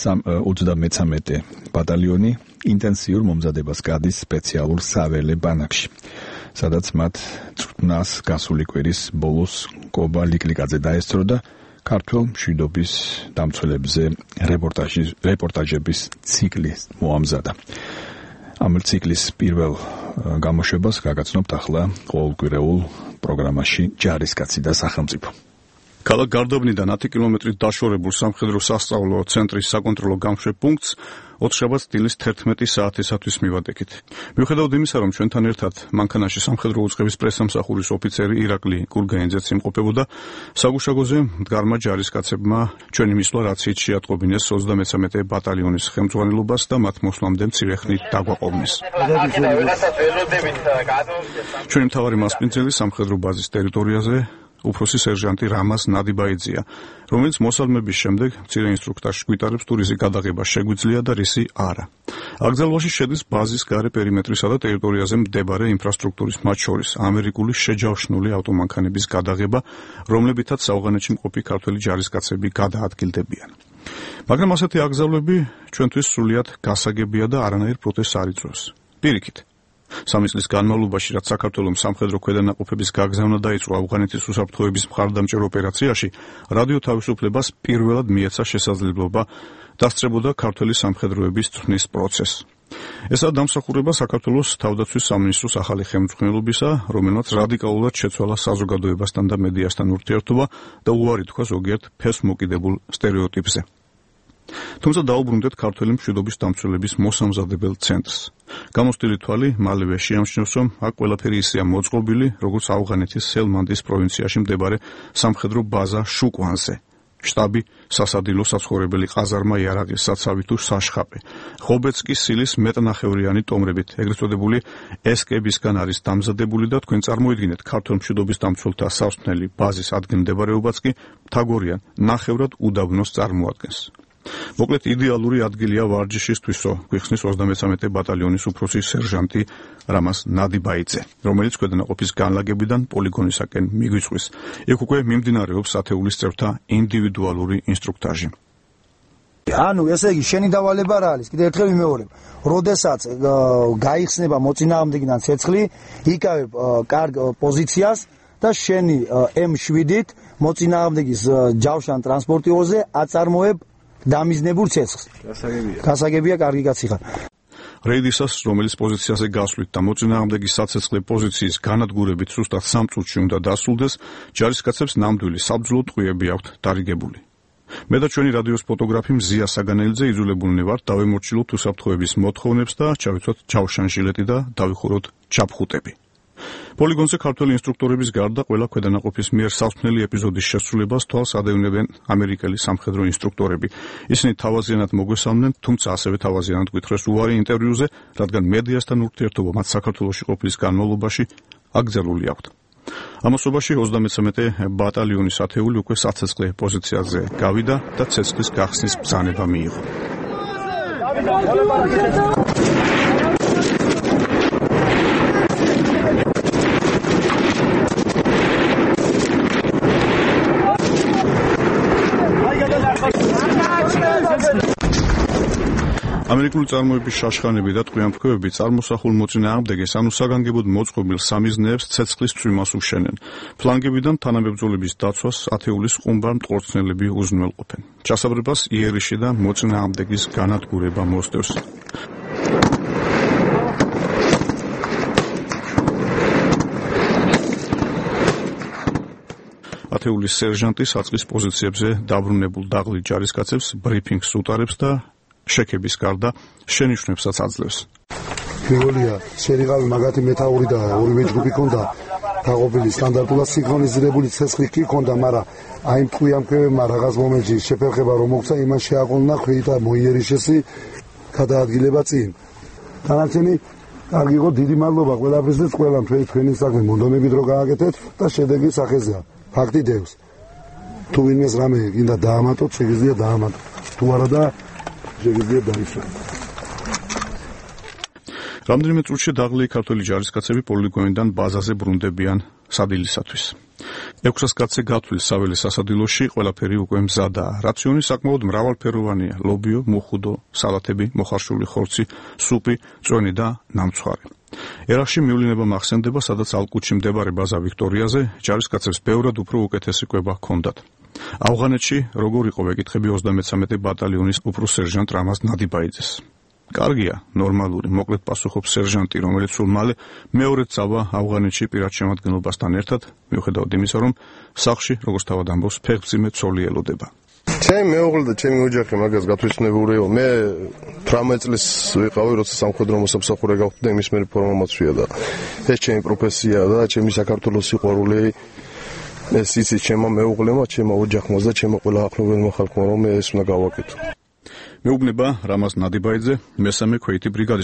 S1: 33 ბატალიონი ინტენსიურ მომზადებას გადის სპეციალურ საველე ბანაკში, სადაც მათ წვნას გასული კვირის ბოლოს კობა ლიკლიკაძე დაესწრო და ქართულ მშვიდობის დამცველებზე რეპორტაჟების ციკლი მოამზადა. ამ ციკლის პირველ გამოშვებას გაგაცნობთ ახლა ყოველკვირეულ პროგრამაში ჯარისკაცი და სახელმწიფო.
S12: ქალაქ გარდაბნიდან 10 კილომეტრით დაშორებულ სამხედრო სასწავლო ცენტრის საკონტროლო გამშვებ პუნქტს ოთხშაბათს დილის 11 საათისათვის მივადგეთ. მიუხედავად იმისა, რომ ჩვენთან ერთად მანქანაში სამხედრო უწყების პრესამსახურის ოფიცერი ირაკლი კურგაინძეც იმყოფებოდა, საგუშაგოზე მდგარმა ჯარისკაცებმა ჩვენი მისვლა რაციით შეატყობინეს 33 ბატალიონის ხელმძღვანელობას და მათ მოსვლამდე მცირე ხნით დაგვაყოვნეს. ჩვენი მთავარი მასპინძელი სამხედრო ბაზის ტერიტორიაზე უფროსი სერჟანტი რამაზ ნადიბაიძეა, რომელიც მოსალმების შემდეგ მცირე ინსტრუქტორში გვიტარებს, თუ რისი გადაღება შეგვიძლია და რისი არა. აკრძალვაში შედის ბაზის გარე პერიმეტრისა და ტერიტორიაზე მდებარე ინფრასტრუქტურის, მათ შორის ამერიკული შეჯავშნული ავტომანქანების გადაღება, რომლებითაც საავღანეთში მყოფი ქართველი ჯარისკაცები გადაადგილდებიან. მაგრამ ასეთი აკრძალვები ჩვენთვის სრულიად გასაგებია და არანაირ პროტესტს არ იწვევს. პირიქით, 3 წლის განმავლობაში, რაც საქართველოს სამხედრო ქვედანაყოფების გაგზავნა დაიწყო ავღანეთის უსაფრთხოების მხარდამჭერ ოპერაციაში, რადიო თავისუფლებას პირველად მიეცა შესაძლებლობა დასწრებოდა ქართველი სამხედროების თხრნის პროცესს. ესაა დამსახურება საქართველოს თავდაცვის სამინისტროს ახალი ხელმძღვანელობისა, რომელმაც რადიკალურად შეცვალა საზოგადოებასთან და მედიასთან ურთიერთობა და უარი თქვა ზოგიერთ ფესვმოკიდებულ სტერეოტიპზე. თუმცა დაუბრუნდეთ ქართველი მშვიდობის დამცველების მოსამზადებელ ცენტრს. გამოსტილი თვალი მალევე შეამჩნევს, რომ აქ ყველაფერი ისეა მოწყობილი, როგორც ავღანეთის ჰელმანდის პროვინციაში მდებარე სამხედრო ბაზა შუკვანზე. შტაბი, სასადილო საცხოვრებელი ყაზარმა, იარაღის საცავი თუ საშხაპი. ხობეცკის სილის მეტნახევრიანი ტომრებით, ეგრეთ წოდებული ესკებისგან არის დამზადებული და თქვენ წარმოიდგინეთ ქართულ მშვიდობის დამცველთა სასწავლელი ბაზის ადგილმდებარეობაც კი მთაგორიან ნახევრად უდაბნოს წარმოადგენს. მოკლედ იდეალური ადგილია ვარჯიშისთვისო, გვიხსნის 33 ბატალიონის უფროსი სერჟანტი რამაზ ნადიბაიძე, რომელიც ქვედანაყოფის განლაგებიდან პოლიგონისაკენ მიგვიწვის. იქ უკვე მიმდინარეობს ათეულის წევრთა ინდივიდუალური ინსტრუქტაჟი.
S3: ანუ ესე იგი შენი დავალება რა არის? კიდევ ერთხელ ვიმეორებ. როდესაც გაიხსნება მოწინააღმდეგიდან ცეცხლი, იკავებ კარგ პოზიციას და შენი M7-ით მოწინააღმდეგის ჯავშან ტრანსპორტიროზე აწარმოებ დამიზნებულ ცეცხლს. გასაგებია, კარგი კაცი ხარ.
S12: რეიდისას, რომელიც პოზიციაზე გასვლით და მოწინააღმდეგის საცეცხლე პოზიციის განადგურებით სუსტად 3 წუთში უნდა დასრულდეს, ჯარისკაცებს ნამდვილი საბრძოლო ტყვიები აქვთ დარიგებული. მე და ჩვენი რადიოს ფოტოგრაფი მზია საგანელიძე იძულებულნი ვართ დავემორჩილოთ უსაფრთხოების მოთხოვნებს და ჩავიცვათ ჯავშანჟილეტი და დავიხუროთ ჩაფხუტები. პოლიგონზე ქართველი ინსტრუქტორების გარდა ყველა ქვედანაყოფის მიერ სავსმნელი ეპიზოდის შესრულებას თვალს ადევნებენ ამერიკელი სამხედრო ინსტრუქტორები. ისინი თავაზიანად მოგვესალმნენ, თუმცა ასევე თავაზიანად გვითხრეს უარი ინტერვიუზე, რადგან მედიასთან ურთიერთობა მათ საქართველოში ყოფნის განმავლობაში აკრძალული აქვთ. ამასობაში 33 ბატალიონის ათეული უკვე საცეცხლე პოზიციაზე გავიდა და ცეცხლის გახსნის ბრძანება მიიღო. ამერიკული წარმოების შაშხანები და ტყვიამფრქვევები წარმოსახულ მოწინააღმდეგეს ანუ საგანგებოდ მოწყობილ სამიზნეებს ცეცხლის წვიმას უშენენ. ფლანგებიდან თანამებრძოლების დაცვას ათეულის ყუმბარ მტყორცნელები უზრუნველყოფენ. ჩასაბრებას იერიში და მოწინააღმდეგის განადგურება მოსდევს. ათეულის სერჟანტი საწყის პოზიციებზე დაბრუნებულ დაღლილ ჯარისკაცებს ბრიფინგს უტარებს და შექების გარდა შენიშვნებსაც აძლევს.
S13: მეგონია, შერიღავი მაგათი მეთაური და ორივე ჯგუფი ქონდა დაყოფილი სტანდარტულად სინქრონიზირებული ცეცხლი კი ქონდა, მაგრამ აი მტყვიამფრქვევებმა რაღაც მომენტში შეფერხება რომ მოხდა, იმას შეაყოლნა ხვი და მოიერიშესი გადაადგილება წინ. თანაცენი კარგი იყო, დიდი მადლობა ყველაფრისთვის, ყველამ თქვენი საქმე მონდომები დრო გააკეთეთ და შედეგი სახეზეა. ფაქტი დევს. თუ ვინმეს რამე გინდა დაამატოთ, შეგიძლია დაამატოთ. თუ არა და შეგიძლია დაისვენ.
S12: რამდენიმე წუთში დაღლილი ქართველი ჯარისკაცები პოლიგონიდან ბაზაზე ბრუნდებიან სადილისათვის. 600 კაცზე გათვლილ საველე სასადილოში ყველაფერი უკვე მზადაა. რაციონი საკმაოდ მრავალფეროვანია: ლობიო, მუხუდო, სალათები, მოხარშული ხორცი, სუპი, წვენი და ნამცხვარი. ერახში მივლინება მახსენდება, სადაც ალკუთში მდებარე ბაზა ვიქტორიაზე ჯარისკაცებს ბევრად უფრო უკეთესი კვება ჰქონდათ. ავღანეთში როგორ იყო ვეკითხები 33 ბატალიონის უფროსერჟანტ რამაზ ნადიბაიძეს. კარგია, ნორმალური, მოკლედ პასუხობს სერჟანტი, რომელიც სულ მალე მეორედ წავა ავღანეთში პირად შემადგენლობასთან ერთად, მიუხედავად იმისა, რომ სახლში, როგორც თავად ამბობს, ფეხმძიმე ცოლი ელოდება.
S14: ჩემი მეუღლე და ჩემი ოჯახი მაგას გათვითცნობურია. მე 18 წლის ვიყავი, როცა სამხედრო მოსამსახურე გავხდი და იმის მერე ფორმა მოწვია და ეს ჩემი პროფესია და ჩემი საქართველოს სიყვარული. ეს იცით ჩემო მეუღლემა, ჩემო ოჯახმა და ჩემო ყველა ახლობელმა ხალხმა რომ ეს უნდა გავაკეთო.
S12: მეუბნება რამაზ ნადიბაიძე, მესამე ქვეითი ბრიგადის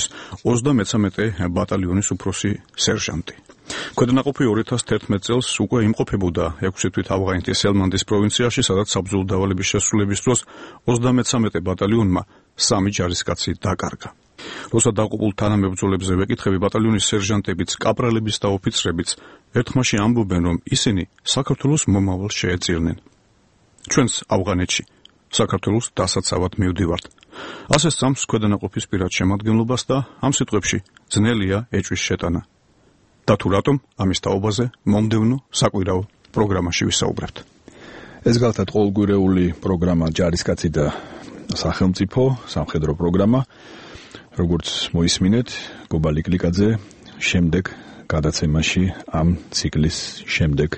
S12: 33 ბატალიონის უფროსი სერჟანტი. ქვედანაყოფი 2011 წელს უკვე იმყოფებოდა 6 თვით ავღანეთის ელმანდის პროვინციაში, სადაც საბრძოლო დავალების შესრულების დროს 33 ბატალიონმა 3 ჯარისკაცი დაკარგა. როცა დაყოფილ თანამებრძოლებზე ვეკითხები, ბატალიონის სერჟანტებიც, კაპრალებიც და ოფიცრებიც ერთხმაში ამბობენ, რომ ისინი საქართველოს მომავალს შეეწირნენ. ჩვენს ავღანეთში საქართველოს დასაცავად მივდივართ. ასე სწამს ქვედანაყოფის პირად შემადგენლობას და ამ სიტყვებში ძნელია ეჭვის შეტანა. და თუ რატომ ამის თაობაზე მომდევნო საკვირაო პროგრამაში ვისაუბრებთ.
S1: ეს გახლავთ ყოველგვარეული პროგრამა ჯარისკაცი და სახელმწიფო სამხედრო პროგრამა. როგორც მოისმინეთ, გობალი კლიკაძე შემდეგ გადაცემაში ამ ციკლის შემდეგ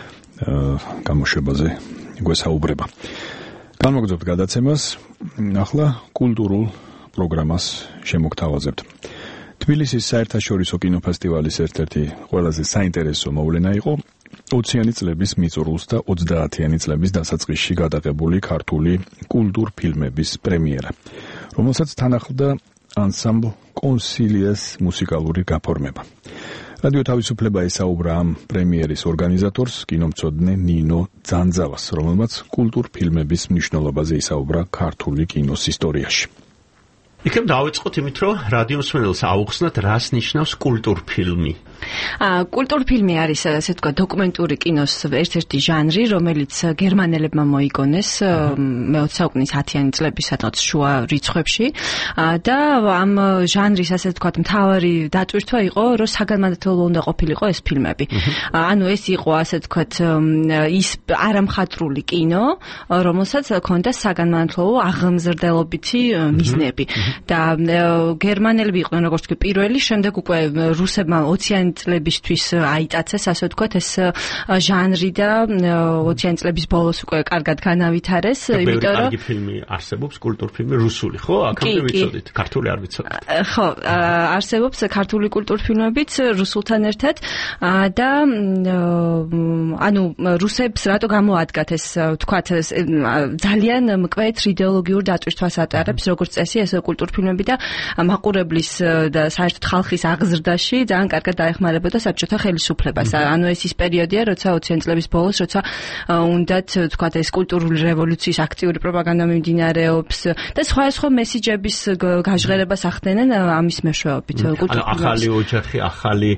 S1: გამოშვებაზე გვესაუბრება. განმოგრძობთ გადაცემას, ახლა კულტურულ პროგრამას შემოგთავაზებთ. თბილისის საერთაშორისო კინოფესტივალის ერთ-ერთი ყველაზე საინტერესო მოვლენა იყო 20-იანი წლების მიწურულს და 30-იანი წლების დასაწყისში გადაღებული ქართული კულტურ ფილმების პრემიერა, რომელსაც თან ახლდა ანსამბლ კონსილიას მუსიკალური გაფორმება. რადიო თავისუფლება ესაუბრა ამ პრემიერის ორგანიზატორს, კინომცოდნე ნინო ძანძავას, რომელმაც კულტურ ფილმების მნიშვნელობაზე ისაუბრა ქართული კინოს ისტორიაში.
S15: იქნებ დავიწყოთ იმით, რომ რადიო მსმენელს აუხსნათ, რას ნიშნავს კულტურ ფილმი.
S4: კულტურ ფილმი არის, ასე ვთქვათ, დოკუმენტური კინოს ერთ-ერთი ჟანრი, რომელიც გერმანელებმა მოიგონეს მე-20 საუკუნის 10-იანი წლების სადღაც შუა რიცხვებში და ამ ჟანრის, ასე ვთქვათ, მთავარი დატვირთვა იყო, რომ საგანმანათლებლო უნდა ყოფილიყო ეს ფილმები. ანუ ეს იყო, ასე ვთქვათ, ის არამხატვრული კინო, რომელსაც ჰქონდა საგანმანათლებლო აღმზრდელობითი მიზნები. და გერმანელები იყვნენ როგორც კი პირველი, შემდეგ უკვე რუსებმა 20-იანი 20-იან წლებისთვის აიტაცეს, ასე ვთქვათ, ეს ჟანრი და 20-იან წლების ბოლოს უკვე კარგად განავითარეს,
S15: იმიტომ რომ კარგი ფილმი არსებობს, კულტურ ფილმი რუსული, ხო? აქამდე ვიცოდით, ქართული არ ვიცოდით.
S4: ხო, არსებობს ქართული კულტურ ფილმებიც რუსულთან ერთად და ანუ რუსებს რატო გამოადგათ ეს ვთქვათ ძალიან მკვეთ იდეოლოგიურ დატვირთვას ატარებს როგორც წესი ეს კულტურ ფილმები და მაყურებლის და საერთოდ ხალხის აღზრდაში ძალიან კარგად დაეხმარებოდა საბჭოთა ხელისუფლებას. ანუ ეს ის პერიოდია, როცა 20-იან წლების ბოლოს, როცა უნდათ ვთქვათ ეს კულტურული რევოლუციის აქტიური პროპაგანდა მიმდინარეობს და სხვა მესიჯების გაჟღერებას ახდენენ ამის მეშვეობით.
S15: ახალი ოჯახი, ახალი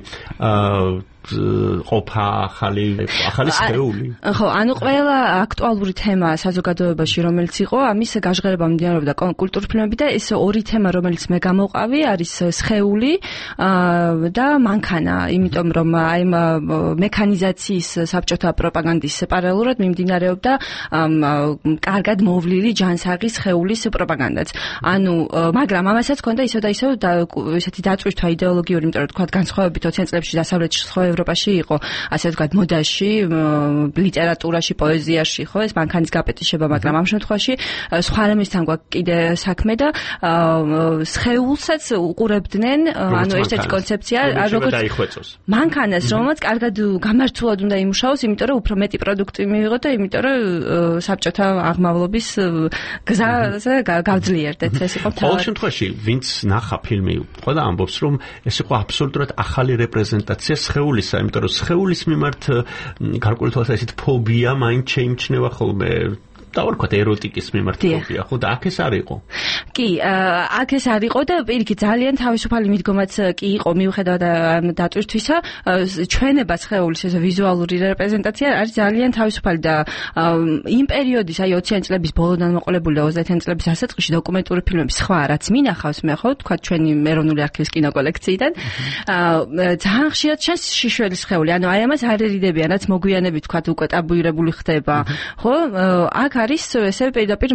S15: ყოფა, ახალი სხეული.
S4: ხო, ანუ ყველა აქტუალური თემა საზოგადოებაში, რომელიც იყო, ამის გაჟღერება მიმდინარეობდა კულტურ ფილმები და ეს ორი თემა, რომელიც მე გამოვყავი, არის სხეული და მანქანა, იმიტომ რომ აი მექანიზაციის საბჭოთა პროპაგანდის პარალელურად მიმდინარეობდა კარგად მოვლილი ჯანსაღი სხეულის პროპაგანდაც. ანუ მაგრამ ამასაც ჰქონდა ისევ და ისევ ესეთი დატვირთვა იდეოლოგიური, იმიტომ რომ თქვა განსხვავებით 20-იან წლებში დასავლეთში სხვა ევროპაში იყო, ასე ვთქვათ, მოდაში, ლიტერატურაში, პოეზიაში, ხო, ეს მანქანის გაპეტიშება, მაგრამ ამ შემთხვევაში სხვა რამისთან გვაქვს კიდე საქმე და სხეულსაც უყურებდნენ, ანუ ერთ-ერთი კონცეფცია,
S15: როგორც დაიხვეწოს.
S4: მანქანას, რომელმაც კარგად გამართულად უნდა იმუშაოს, იმიტომ რომ უფრო მეტი პროდუქტი მიიღო და იმიტომ რომ საბჭოთა აღმავლობის გზაზე გავძლიერდეთ. ეს იყო
S15: ყოველ შემთხვევაში, ვინც ნახა ფილმი, ხო და ამბობს, რომ ეს იყო აბსოლუტურად ახალი რეპრეზენტაცია სხეულისა, იმიტომ რომ სხეულის მიმართ გარკვეული თვალსაზრისით ფობია მაინც შეიმჩნევა ხოლმე დავარქვათ ეროტიკის მიმართ ფობია, ხო და აქ ეს არ იყო.
S4: კი, აქ ეს არ იყო და პირიქით ძალიან თავისუფალი მიდგომაც კი იყო მიუხედავად დატვირთვისა, ჩვენება სხეულის ეს ვიზუალური რეპრეზენტაცია არის ძალიან თავისუფალი და იმ პერიოდის, აი 20-იან წლების ბოლოდან მოყოლებული და 30-იან წლების დასაწყისში დოკუმენტური ფილმები სხვა რაც მინახავს მე ხო, თქვა ჩვენი ეროვნული არქივის კინოკოლექციიდან, ძალიან ხშირად ჩანს შიშველი სხეული, ანუ აი ამას არ ერიდებიან, რაც მოგვიანებით თქვა უკვე ტაბუირებული ხდება, ხო? აქ არის ესე პირდაპირ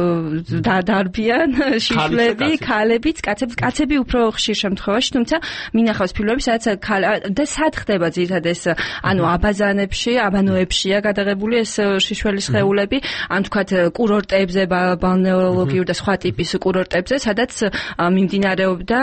S4: დარბიან შიშვლები, ქალებიც, კაცები უფრო ხშირ შემთხვევაში, თუმცა მინახავს ფილმები, სადაც და სად ხდება ძირითადად ეს, ანუ აბანოებშია გადაღებული ეს შიშველი სხეულები, ან თქვათ კურორტებზე, ბალნეოლოგიურ და სხვა ტიპის კურორტებზე, სადაც მიმდინარეობდა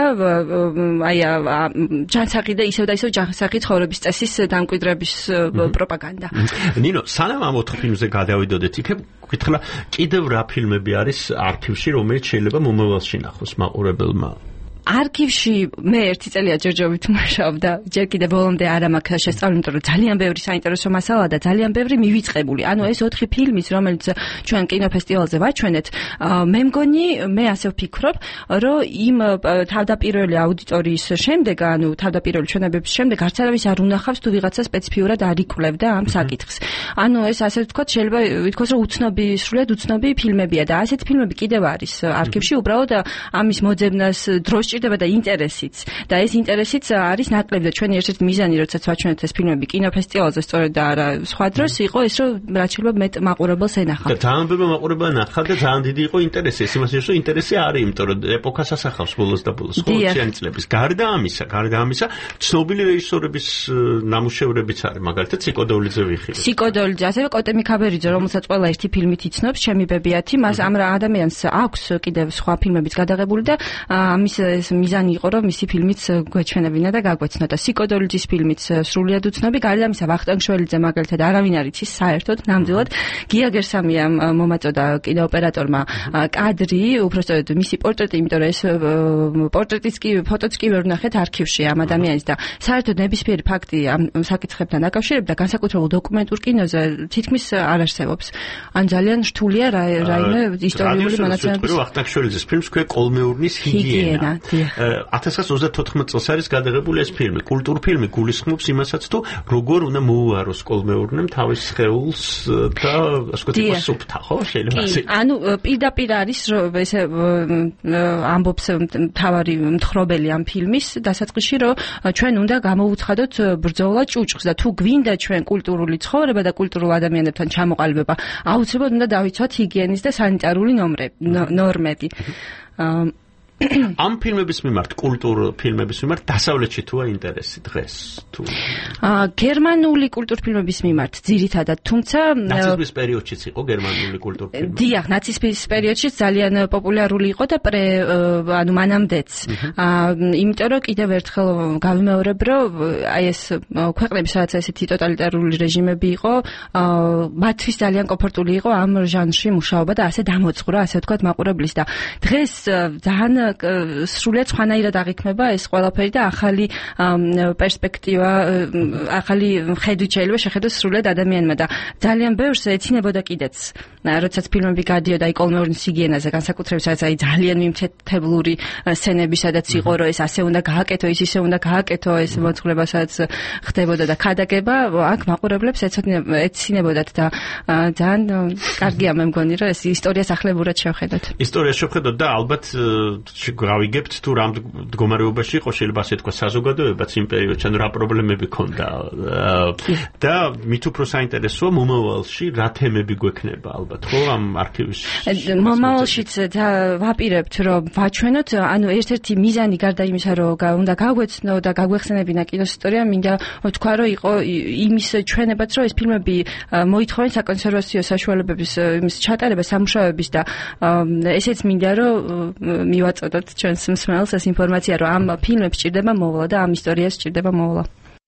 S4: აი ჯანსაღი და ისევ ჯანსაღი ცხოვრების წესის დამკვიდრების პროპაგანდა.
S15: ნინო, სანამ ამ 4 ფილმზე გადავიდოდეთ, იქ გითხრა კიდევ რა ფილმები არის არქივში, რომელიც შეიძლება მომავალში ნახოს მაყურებელმა?
S4: არქივში მე ერთი წელია ჯერჯერობით მუშაობდა, ჯერ კიდევ ბოლომდე არ მაქვს შესწავლილი, იმიტომ რომ ძალიან ბევრი საინტერესო მასალაა და ძალიან ბევრი მივიწყებული. ანუ ეს 4 ფილმის, რომელიც ჩვენ კინოფესტივალზე ვაჩვენეთ, მე მგონი, მე ასე ვფიქრობ, რომ იმ თავდაპირველი აუდიტორიის შემდეგ, ანუ თავდაპირველი ჩვენებების შემდეგ, არც არავის არ უნახავს თუ ვიღაცა სპეციფიურად არ იკვლევდა ამ საკითხს. ანუ ეს ასე ვთქვათ, შეიძლება ვითქვას, რომ სრულიად უცნობი ფილმებია და ასეთი ფილმები კიდევ არის არქივში, უბრალოდ ამის მოძებნას დროს ჭირდება და ინტერესიც. და ეს ინტერესიც არის ნაკლები და ჩვენი ერთ-ერთი მიზანი, როდესაც ვაჩვენეთ ეს ფილმები კინოფესტივალზე, სწორედ და არა სხვა დროს იყო ის, რომ რაც შეიძლება მეტ მაყურებელს ენახა.
S15: და ძალიან ბევრი მაყურებელი ნახა და ძალიან დიდი იყო ინტერესი. ეს იმას ნიშნავს, რომ ინტერესი არის, იმიტომ რომ ეპოქას ასახავს ბოლოს და ბოლოს, ხო, 20-იანი წლების. გარდა ამისა, ცნობილი რეჟისორების ნამუშევრებიც არის, მაგალითად სიკოდოლიძე ვიხილეთ.
S4: სიკოდოლიძე, ასევე კოტე მიქაბერიძე, რომელსაც ყველა ერთი ფილმით იცნობს, ჩემი ბებიათი, მას ამ ადამიანს აქვს კიდევ სხვა ფილმებიც გადაღებული და ამის მიზანი იყო, რომ მისი ფილმიც გვეჩვენებინა და გაგვეცნო და სიკოდოლიძის ფილმიც სრულიად უცნობი, გარდა ამისა ვახტანგ შველიძე მაგალითად არავინ არ იცის საერთოდ ნამდვილად. გია გერსამიამ მომაწოდა კინოოპერატორმა კადრი, უბრალოდ მისი პორტრეტი, იმიტომ რომ ეს პორტრეტიც კი ფოტოც კი ვერ ვნახეთ არქივში ამ ადამიანის და საერთოდ ნებისმიერი ფაქტი ამ საკითხებთან დაკავშირებით და განსაკუთრებულ დოკუმენტურ კინოზე თითქმის არ არსებობს. ან ძალიან რთულია რაიმე ისტორიული მონაცემების.
S15: ვახტანგ შველიძის ფილმს ქვია კოლმეურნის ჰიგიენა. 1934 წელს არის გადაღებული ეს ფილმი. კულტურ ფილმი გულისხმობს იმასაც, თუ როგორ უნდა მოუაროს კოლმეურნემ თავის სხეულს და ასე ვთქვათ, სუფთა, ხო, შეიძლება ასე.
S4: ანუ პირდაპირ არის ესე ამბობს მთავარი მთხრობელი ამ ფილმის დასაწყისში, რომ ჩვენ უნდა გამოვუცხადოთ ბრძოლა ჭუჭხს და თუ გვინდა ჩვენ კულტურული ცხოვრება და კულტურულ ადამიანებთან ჩამოყალიბება, აუცილებლად უნდა დავიცვათ ჰიგიენის და სანიტარული ნორმები.
S15: ამ ფილმების მიმართ, კულტურ ფილმების მიმართ დასავლეთში თუა ინტერესი დღეს თუ
S4: გერმანული კულტურ ფილმების მიმართ ძირითადად, თუმცა
S15: ნაციზმის პერიოდშიც იყო გერმანული კულტურ ფილმები.
S4: დიახ, ნაციზმის პერიოდშიც ძალიან პოპულარული იყო და ანუ მანამდეც. იმიტომ რომ კიდევ ერთხელ გავიმეორებ, რომ აი ეს ქვეყნები, სადაც ესეთი ტოტალიტარული რეჟიმები იყო, მათთვის ძალიან კომფორტული იყო ამ ჟანრში მუშაობა და ასე დამოწყვრა, ასე ვთქვათ, მაყურებლის და დღეს ძალიან სრულიად სხვანაირად აღიქმება ეს ყველაფერი და ახალი პერსპექტივა, ახალი ხედვით შეიძლება შეხედოს სრულიად ადამიანმა და ძალიან ბევრს ეცინებოდა კიდეც, როდესაც ფილმები გადიოდა აი კოლმეურნის ჰიგიენაზე, განსაკუთრებით სადაც აი ძალიან მიმთეთებლური სცენები, სადაც იყო რომ ეს ასე უნდა გააკეთო, ის ისე უნდა გააკეთო, ეს მოძღვრება სადაც ხდებოდა და ქადაგება, აქ მაყურებლებს ეცინებოდათ და ძალიან კარგია მე მგონი რომ ეს ისტორიას ახლებურად შევხედოთ.
S15: ისტორიას შევხედოთ და ალბათ გავიგებთ თუ რა მდგომარეობაში იყო შეიძლება ასე თქვა საზოგადოებაც იმ პერიოდში, ანუ რა პრობლემები ქონდა და მით უფრო საინტერესოა მომავალში რა თემები გვექნება ალბათ ხო ამ არქივის
S4: მომავალშიც ვაპირებთ რომ ვაჩვენოთ, ანუ ერთ-ერთი მიზანი გარდა იმისა რომ უნდა გაგვეცნო და გაგვეხსენებინა კინოს ისტორია, მინდა თქვა რომ იყო იმის ჩვენებაც რომ ეს ფილმები მოითხოვენ საკონსერვაციო საშუალებების იმის ჩატარება სამუშაოების და ესეც მინდა რომ მივაწოდოთ ჩვენს მსმენელს ეს ინფორმაცია რომ ამ ფილმებს ჭირდება მოვლა და ამ ისტორიას ჭირდება მოვლა.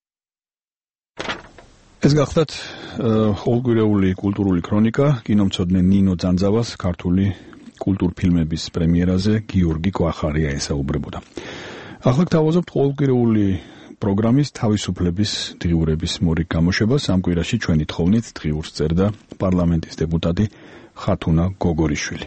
S1: ეს გახლავთ ყოველკვირეული კულტურული ქრონიკა კინომცოდნე ნინო ძანძავას ქართული კულტურ ფილმების პრემიერაზე გიორგი კვახარია ესაუბრებოდა. ახლა გთავაზობთ ყოველკვირეული პროგრამის თავისუფლების დღიურების მორიგ გამოშვებას. ამ კვირაში ჩვენი თხოვნით დღიურს წერდა პარლამენტის დეპუტატი ხათუნა გოგორიშვილი.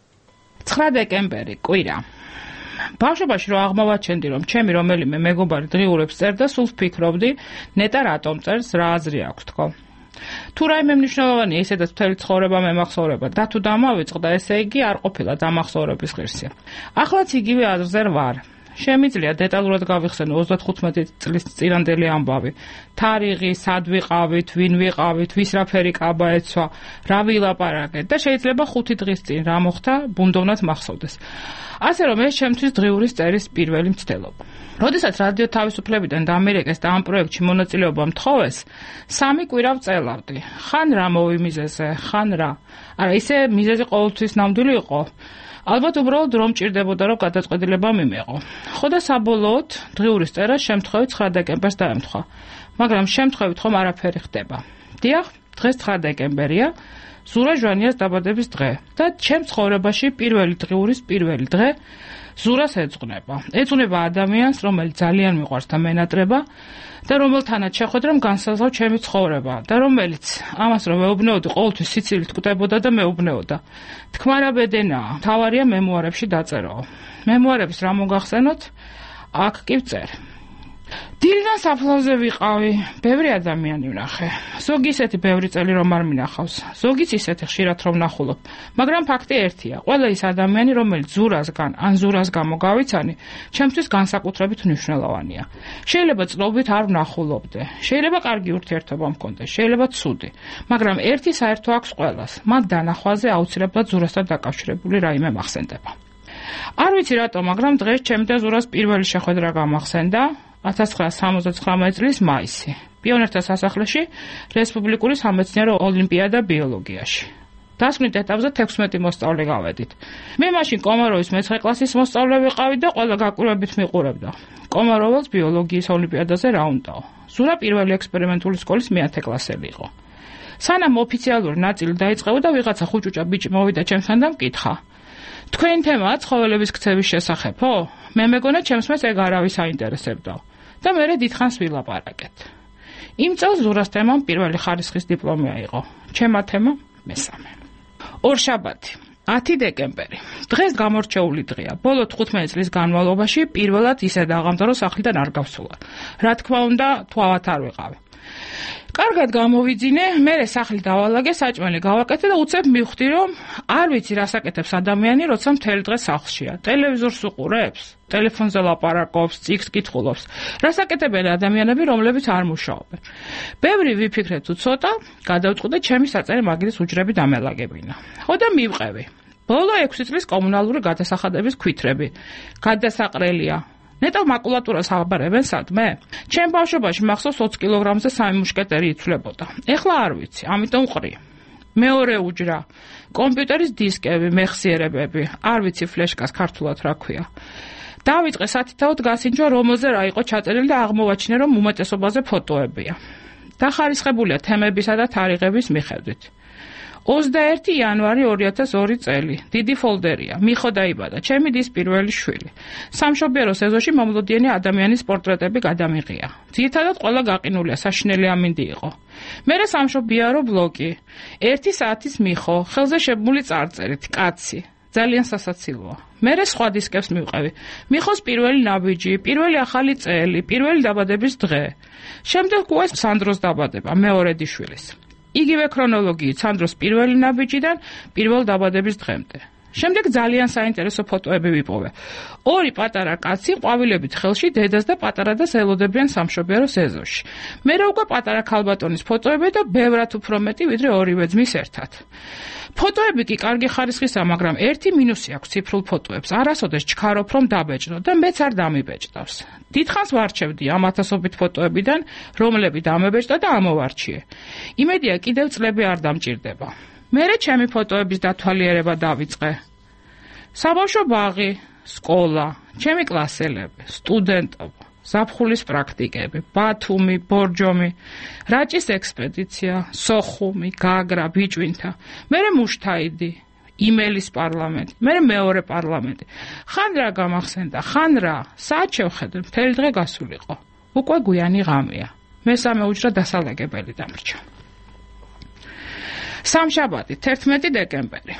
S16: 9 დეკემბერი კვირა. ბავშვობაში რო აღმოვაჩენდი რომ ჩემი რომელიმე მეგობარი დღიურებს წერდა, სულ ვფიქრობდი, ნეტა რატომ წერს, რა აზრი აქვს თქო. თუ რაიმე მნიშვნელოვანია, ისედაც მთელი ცხოვრება მემახსოვრება და თუ დამავიწყდა, ესე იგი არ ყოფილა დამახსოვრების ღირსი. ახლაც იგივე აზრზე ვარ. შემიძლია დეტალურად გავიხსენო 35 წლის წინანდელი ამბავი. თარიღი, სად ვიყავით, ვინ ვიყავით, ვის რაფერი კაბა ეცვა, რა ვილაპარაკეთ და შეიძლება 5 დღის წინ რა მოხდა, ბუნდოვნად მახსოვდეს. ასე რომ ეს ჩემთვის დღიურის წერის პირველი მცდელობა. როდესაც რადიო თავისუფლებიდან დამირეკეს და ამ პროექტში მონაწილეობა მთხოვეს, 3 კვირა ვწელავდი. ხან რა მოვიმიზეზე, ხან რა. არა, ისე მიზეზი ყოველთვის ნამდვილი იყო. ალბათ უბრალოდ რომ ჭირდებოდა რომ გადაწყვეტილება მიმეყო. ხო და საბოლოოდ დღიურის წერა შემთხვევით 9 დეკემბერს დაემთხვა. მაგრამ შემთხვევით ხომ არაფერი ხდება. დიახ, დღეს 9 დეკემბერია, ზურა ჟვანიას დაბადების დღე და ჩემ ცხოვრებაში პირველი დღიურის პირველი დღე ზურას ეძღვნება. ეძღვნება ადამიანს, რომელიც ძალიან მიყვარს და მენატრება და რომელთანაც შეხვედრა განსაზღვრა ჩემი ცხოვრება და რომელიც ამას რომ მეუბნეოდი, ყოველთვის სიცილით კვდებოდა და მეუბნეოდა. თქმა რა ბედენაა, თავარია მემუარებში დაწერო. მემუარებს რა მოგახსენოთ? აქ კი ვწერ. დილიდან საფლავზე ვიყავი, ბევრი ადამიანი ვნახე. ზოგი ისეთი ბევრი წელი რომ არ მინახავს, ზოგიც ისეთი ხშირად რომ ნახულობ. მაგრამ ფაქტი ერთია, ყველა ის ადამიანი, რომელიც ზურასგან ან ზურას გამო გავიცანი, ჩემთვის განსაკუთრებით მნიშვნელოვანია. შეიძლება წლობით არ ვნახულობდე, შეიძლება კარგი ურთიერთობა მქონდეს, შეიძლება ცუდი, მაგრამ ერთი საერთო აქვს ყველას, მათ დანახვაზე აუცილებლად ზურასთან დაკავშირებული რაიმე მახსენდება. არ ვიცი რატომ, მაგრამ დღეს ჩემი და ზურას პირველი შეხვედრა გამახსენდა 1979 წლის მაისი. პიონერთა სასახლეში რესპუბლიკური სამეცნიერო ოლიმპიადა ბიოლოგიაში. დასკვნით ეტაპზე 16 მოსწავლე გავედით. მე მაშინ კომაროვის მე-9 კლასის მოსწავლე ვიყავი და ყველა გაკვირვებით მიყურებდა. კომაროვას ბიოლოგიის ოლიმპიადაზე რა უნდაო. ზურა პირველი ექსპერიმენტული სკოლის მე-10 კლასელი იყო. სანამ ოფიციალური ნაწილი დაიწყებოდა და ვიღაცა ხუჭუჭა ბიჭი მოვიდა ჩემთან და მკითხა: თქვენი თემაა ცხოველების ქცევის შესახებ, ხო? მე მეგონა ჩემს მას ეგ არავის აინტერესებდა. და მე დიდხანს ვილაპარაკეთ. იმ წელს ზურას თემამ პირველი ხარისხის დიპლომი აიღო. ჩემმა თემამ მესამე. ორშაბათი, 10 დეკემბერი. დღეს გამორჩეული დღეა. ბოლო 15 წლის განმავლობაში პირველად ისე დაღამდა, რომ სახლიდან არ გავსულა. რა თქმა უნდა, თვალად არ ვიყავი. კარგად გამოვიძინე, მე სახლი დავალაგე, საჭმელი გავაკეთე და უცებ მივხვდი, რომ არ ვიცი რას აკეთებს ადამიანი, როცა მთელი დღე სახლშია. ტელევიზორს უყურებს, ტელეფონზე ლაპარაკობს, წიგნს კითხულობს. რას აკეთებენ ადამიანები, რომლებიც არ მუშაობენ. ბევრი ვიფიქრე თუ ცოტა, გადავწყვიტე ჩემი საწერე მაგირის უჯრები დამელაგებინა. ხო და მივყევი. ბოლო 6 წლის კომუნალური გადასახადების ქვითრები. გადასაყრელია. ნეტო მაკულატურას აღბარებენ სადმე? ჩემ ბავშვობაში მახსოვს 20 კილოგრამზე 3 მუშკეტერი იცვლებოდა. ეხლა არ ვიცი, ამიტომ ყრი. მეორე უჯრა, კომპიუტერის დისკები, მეხსიერებები, არ ვიცი ფლეშკას ქართულად რა ქვია. დავიწყე სათითაოდ გასინჯვა, რომელზე რა იყო ჩაწერილი და აღმოვაჩინე, რომ უმეტესობაზე ფოტოებია. დახარისხებულია თემებისა და თარიღების მიხედვით. 21 იანვარი 2002 წელი. დიდი ფოლდერია. მიხო დაიბადა, ჩემი დის პირველი შვილი. სამშობიარო ეზოში მომლოდიანი ადამიანის პორტრეტები გადამიღია. ძირითადად ყველა გაყინულია, საშინელი ამინდი იყო. მერე სამშობიარო ბლოკი. 1 საათის მიხო, ხელზე შებმული წარწერით, კაცი. ძალიან სასაცილოა. მერე სხვა დისკებს მივყევი. მიხოს პირველი ნაბიჯი, პირველი ახალი წელი, პირველი დაბადების დღე. შემდეგ უკვე სანდროს დაბადება, მეორე დიშვილის. იგივე ქრონოლოგიით სანდროს პირველი ნაბიჯიდან პირველ დაბადების დღემდე. შემდეგ ძალიან საინტერესო ფოტოები ვიპოვე. 2 პატარა კაცი ყვავილებით ხელში დედას და პატარადას ელოდებიან სამშობიარო ეზოში. მერე უკვე პატარა ქალბატონის ფოტოები და ბევრად უფრო მეტი ვიდრე ორივე ძმის ერთად. ფოტოები კი კარგი ხარისხისა, მაგრამ ერთი მინუსი აქვს ციფრულ ფოტოებს. არასოდეს ჩქარობ რომ დაბეჭდო და მეც არ დამიბეჭდავს. დიდხანს ვარჩევდი ამ ათასობით ფოტოებიდან, რომლები დამებეჭდა და ამოვარჩიე. იმედია კიდევ წლები არ დამჭირდება. მერე ჩემი ფოტოების დათვალიერება დავიწყე. საბავშვო ბაღი, სკოლა, ჩემი კლასელები, სტუდენტობა, ზაფხულის პრაქტიკები, ბათუმი, ბორჯომი, რაჭის ექსპედიცია, სოხუმი, გაგრა, ბიჭვინთა, მერე მუშთაიდი, იმელის პარლამენტი, მერე მეორე პარლამენტი. ხან რა გამახსენდა, ხან რა, საათ შევხედე, მთელი დღე გასულიყო. უკვე გვიანი ღამეა. მესამე უჯრა დასალაგებელი დამრჩა. სამშაბათი, 11 დეკემბერი.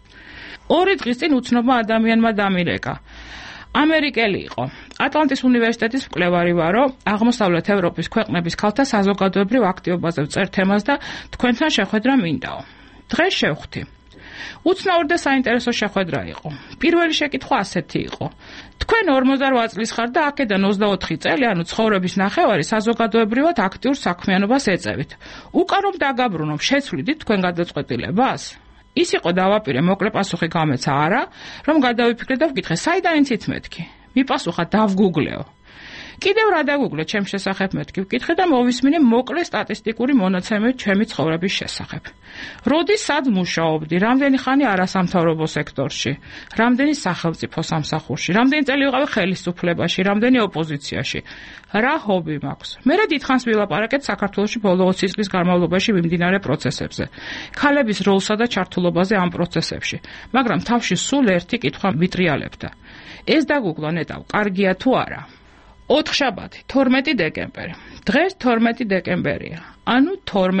S16: 2 დღის წინ უცნობმა ადამიანმა დამირეკა. ამერიკელი იყო. ატლანტის უნივერსიტეტის მკვლევარი ვარო, აღმოსავლეთ ევროპის ქვეყნების ქალთა საზოგადოებრივ აქტივობაზე ვწერ თემას და თქვენთან შეხვედრა მინდაო. დღეს შევხვდი. უცნაური და საინტერესო შეხვედრა იყო. პირველი შეკითხვა ასეთი იყო. თქვენ 48 წლის ხართ და აქედან 24 წელი, ანუ ცხოვრების ნახევარი საზოგადოებრივად აქტიურ საქმიანობას ეწევით. უკან რომ დაგაბრუნო, შეცვლიდით თქვენ გადაწყვეტილებას? ის იყო დავაპირე მოკლე პასუხი გამეცა არა, რომ გადავიფიქრე და ვკითხე, საიდან იცით მეთქი? მიპასუხა დავგუგლეო. კიდევ რა დაგუგლე ჩემს შესახებ მეთქი ვკითხე და მოვისმინე მოკლე სტატისტიკური მონაცემები ჩემი ცხოვრების შესახებ. როდის სად მუშაობდი, რამდენი ხანი არასამთავრობო სექტორში, რამდენი სახელმწიფო სამსახურში, რამდენი წელი ვიყავი ხელისუფლებაში, რამდენი ოპოზიციაში, რა ჰობი მაქვს. მერე დიდხანს ვილაპარაკეთ საქართველოში ბოლო 20 წლის განმავლობაში მიმდინარე პროცესებზე, ქალების როლსა და ჩართულობაზე ამ პროცესებში, მაგრამ თავში სულ ერთი კითხვა მიტრიალებდა. ეს დაგუგლა ნეტავ, კარგია თუ არა? 4 შაბათი, 12 დეკემბერი. დღეს 12 დეკემბერია. ანუ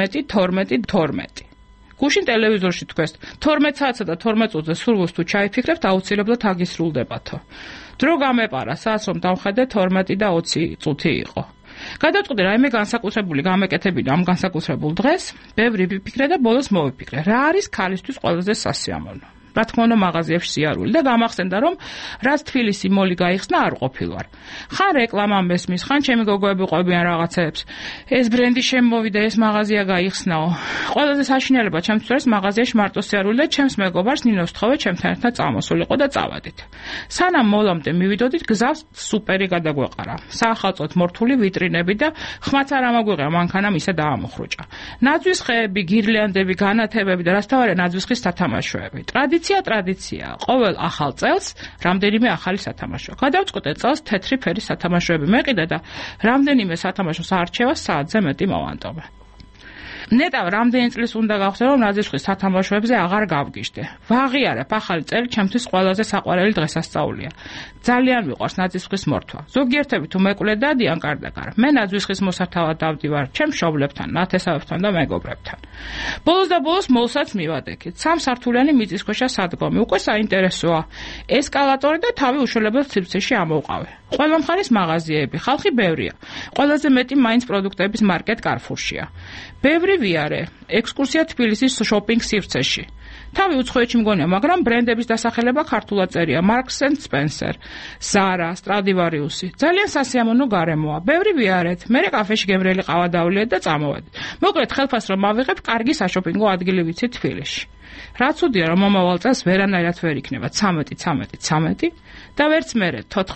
S16: 12. გუშინ ტელევიზორში თქვეს 12 საათსა და 12 წუთზე სურვილს თუ ჩაიფიქრებთ, აუცილებლად აგისრულდებათო. დრო გამეპარა, საათს რომ დავხედე 12 და 20 წუთი იყო. გადავწყვიტე რაიმე განსაკუთრებული გამეკეთებინა ამ განსაკუთრებულ დღეს, ბევრი ვიფიქრე და ბოლოს მოვიფიქრე, რა არის ქალისთვის ყველაზე სასიამოვნო. რა თქმა უნდა მაღაზიებში სიარული და გამახსენდა რომ რაც თბილისი მოლი გაიხსნა არ ყოფილვარ. ხან რეკლამა მესმის, ხან ჩემი გოგოები ყვებიან რაღაცებს. ეს ბრენდი შემოვიდა, ეს მაღაზია გაიხსნაო. ყველაზე საშინელება ჩემთვის არის მაღაზიაში მარტო სიარული და ჩემს მეგობარს ნინოს თხოვე ჩემთან ერთად წამოსულიყო და წავედით. სანამ მოლამდე მივიდოდით, გზავს სუპერი გადაგვეყარა. საახალწოდ მორთული ვიტრინები და ხმაც არ ამაგვიღია მანქანამ ისე დაამოხრუჭა. ნაძვის ხეები, გირლიანდები, განათებები და რასთავარია ნაძვის ხის სათამაშოები. ტრადიცია. ყოველ ახალ წელს რამდენიმე ახალი სათამაშო. გადავწყვიტე წელს თეთრი ფერის სათამაშოები მეყიდა და რამდენიმე სათამაშოს არჩევას საათზე მეტი მოვანტობე. ნეტავ რამდენი წლის უნდა გავხსნე რომ ნაძვის ხის სათამაშოებზე აღარ გავგიჟდე. ვაღიარებ ახალი წელი ჩემთვის ყველაზე საყვარელი დღესასწაულია. ძალიან მიყვარს ნაძვის ხის მორთვა. ზოგიერთები თუ მეკვლე დადიან კარდაკარ. მე ნაძვის ხის მოსართავად დავდივარ ჩემ მშობლებთან, ნათესავებთან და მეგობრებთან. ბოლოს მოლსაც მივადექით. 3 სართულიანი მიწისქვეშა სადგომი, უკვე საინტერესოა. ესკალატორი და თავი უშუალოდ სივრცეში ამოვყავე. ყველა მხარის მაღაზიები, ხალხი ბევრია. ყველაზე მეტი მაინც პროდუქტების მარკეტ კარფურშია. ბევრი ვიარე, ექსკურსია თბილისის შოპინგ სივრცეში. თავი უცხოეთში მგონია, მაგრამ ბრენდების დასახელება ქართულად წერია: Marks and Spencer, Zara, Stradivarius. ძალიან სასიამოვნო გარემოა. ბევრი ვიარეთ, მერე კაფეში გემრიელი ყავა დავლიეთ და წამოვედით. მოკლედ ხელფას რომ ავიღებ, კარგი საშოპინგო ადგილი ვიცით თბილისში. რაც უდია რომ მომავალ წელს ვერანაირად ვერ იქნება 13 და ვერც მერე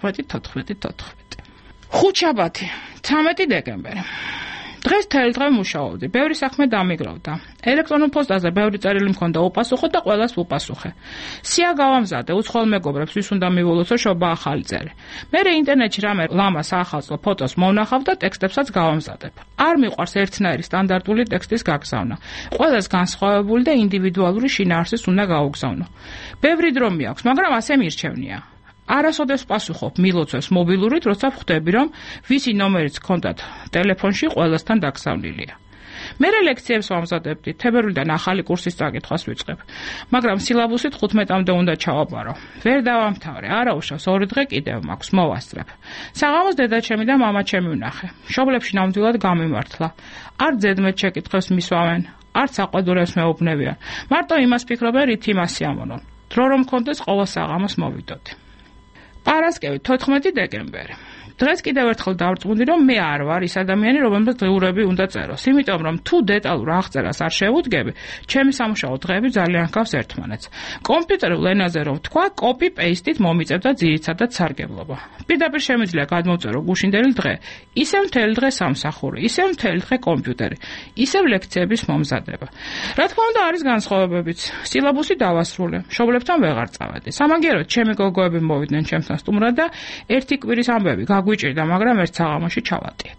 S16: 14. ხუთშაბათი, 13 დეკემბერი. დღეს თელ დღე მუშაობდი, ბევრი საქმე დამიგროვდა. ელექტრონულ პოსტაზე ბევრი წერილი მქონდა უპასუხო და ყველას ვუპასუხე. სია გავამზადე, უცხოელ მეგობრებს ვის უნდა მივულოცო შობა ახალი წერე. მერე ინტერნეტში რამე ლამას ახალწლო ფოტოს მოვნახავ და ტექსტებსაც გავამზადებ. არ მიყვარს ერთნაირი სტანდარტული ტექსტის გაგზავნა. ყველას განსხვავებული და ინდივიდუალური შინაარსის უნდა გაუგზავნო. ბევრი დრო მიაქვს, მაგრამ ასე მირჩევნია. არასოდეს პასუხობ მილოცვებს მობილურით, როცა ვხვდები, რომ ვისი ნომერიც ჰქონდათ ტელეფონში ყველასთან დაგზავნილია. მერე ლექციებს ვამზადებდი, თებერვლიდან ახალი კურსის წაკითხვას ვიწყებ, მაგრამ სილაბუსით 15-მდე უნდა ჩავაბარო. ვერ დავამთავრე, არაუშავს 2 დღე კიდევ მაქვს, მოვასწრებ. საღამოს დედაჩემი და მამაჩემი ვნახე. მშობლებში ნამდვილად გამიმართლა. არ ძედმეთ შეკითხვებს მისვამენ, არც საყვედურებს მეუბნებიან. მარტო იმას ფიქრობენ, რით იმას სიამოვნონ. დრო რომ მქონდეს ყოველ საღამოს მოვიდოდი. პარასკევი 14 დეკემბერი. დღეს კიდევ ერთხელ დავწმუნდი, რომ მე არ ვარ ის ადამიანი, რომელმაც დღიურები უნდა წეროს. იმიტომ რომ თუ დეტალურ აღწერას არ შევუდგები, ჩემი სამუშაო დღეები ძალიან ჰგავს ერთმანეთს. კომპიუტერულ ენაზე რომ თქვა, copy-paste-ით მომიწევდა ძირითადად სარგებლობა. პირდაპირ შემიძლია გადმოვწერო გუშინდელი დღე, ისევ მთელი დღე სამსახური, ისევ მთელი დღე კომპიუტერი, ისევ ლექციების მომზადება. რა თქმა უნდა, არის განსხვავებებიც. სილაბუსი დავასრულე, მშობლებთან ვეღარ წავედი. სამაგიეროდ ჩემი გოგოები მოვიდნენ ჩემთან სტუმრად და ერთი კვირის ამბები გვიჭირდა, მაგრამ ერთ საღამოში ჩავატიეთ.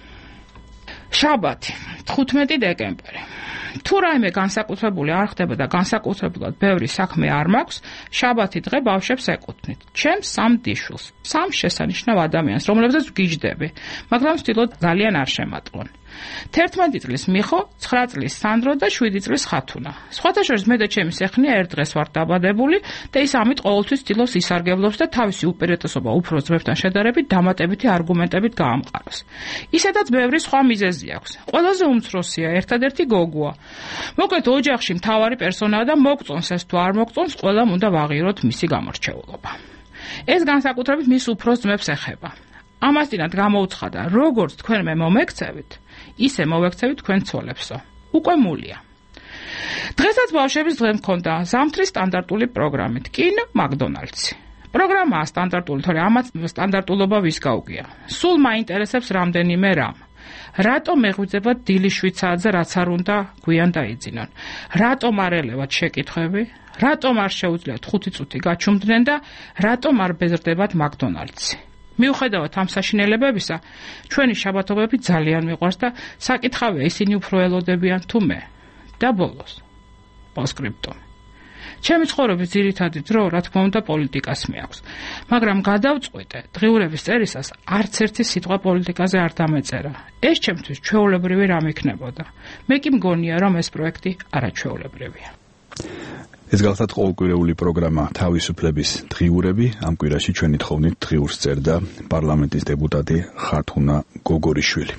S16: შაბათი, 15 დეკემბერი. თუ რაიმე განსაკუთრებული არ ხდება და განსაკუთრებულად ბევრი საქმე არ მაქვს, შაბათი დღე ბავშვებს ეკუთვნით. ჩემს 3 დიშვილს, 3 შესანიშნავ ადამიანს, რომლებზეც ვგიჯდები, მაგრამ ვთილოთ ძალიან არ შემატყონ. 11 წლის მიხო, 9 წლის სანდრო და 7 წლის ხათუნა. სხვათა შორის მე და ჩემი სეხნია ერთ დღეს ვართ დაბადებული და ის ამით ყოველთვის ცდილობს ისარგებლობს და თავისი უპირატესობა უფრო ძმებთან შედარებით დამატებითი არგუმენტებით გაამყაროს. ისედაც ბევრი სხვა მიზეზი აქვს. ყველაზე უმცროსია, ერთადერთი გოგოა. მოკლედ ოჯახში მთავარი პერსონაა და მოგწონს ეს თუ არ მოგწონს, ყველამ უნდა ვაღიაროთ მისი გამორჩეულობა. ეს განსაკუთრებით მის უფროს ძმებს ეხება. ამასთანავე გამოუცხადა, როგორც თქვენ მე მომექცევით, ისე მოვექცევით თქვენ ცოლებსო. უკვე მულია. დღესაც ბავშვების დღე მქონდა ზამთრის სტანდარტული პროგრამით, კინო, მაკდონალდსი. პროგრამაა სტანდარტული, თორე ამაც სტანდარტულობა ვის გაუგია. სულ მაინტერესებს რამდენიმე რამ. რატომ მეღვიძებათ დილის 7 საათზე, რაც არ უნდა გვიან დაიძინონ? რატომ არ ელევათ შეკითხვები? რატომ არ შეუძლიათ 5 წუთი გაჩუმდნენ და რატომ არ ბეზრდებათ მაკდონალდსი? მიუხედავად ამ საშინელებებისა, ჩვენი შაბათობები ძალიან მიყვარს და საკითხავია ისინი უფრო ელოდებიან თუ მე. და ბოლოს, პოსკრიპტუმ. ჩემი ცხოვრების ძირითადი დრო, რა თქმა უნდა, პოლიტიკას მიაქვს. მაგრამ გადავწყვიტე, დღიურების წერისას არც ერთი სიტყვა პოლიტიკაზე არ დამეწერა. ეს ჩემთვის ჩვეულებრივი რამ იქნებოდა. მე კი მგონია, რომ ეს პროექტი არაჩვეულებრივია.
S1: ეს გახლავთ ყოველკვირეული პროგრამა თავისუფლების დღიურები. ამ კვირაში ჩვენი თხოვნით დღიურს წერდა პარლამენტის დეპუტატი ხათუნა გოგორიშვილი.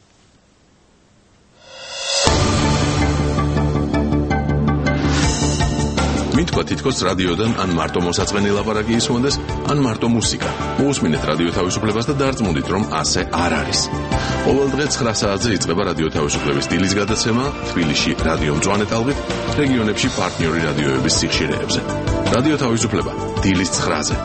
S2: მითქვა თითქოს რადიოდან ან მარტო მოსაწყენი ლაპარაკი ისმონდეს, ან მარტო მუსიკა. მოусმინეთ რადიო თავისუფლებას და დარწმუნდით, რომ ასე არ არის. ყოველ დღე 9 საათზე იწყება რადიო თავისუფლების დილის გადაცემა თბილისში რადიო მწვანე ტალღით, რეგიონებში პარტნიორი რადიოების სიხშირეებზე. რადიო თავისუფლება დილის 9-ზე.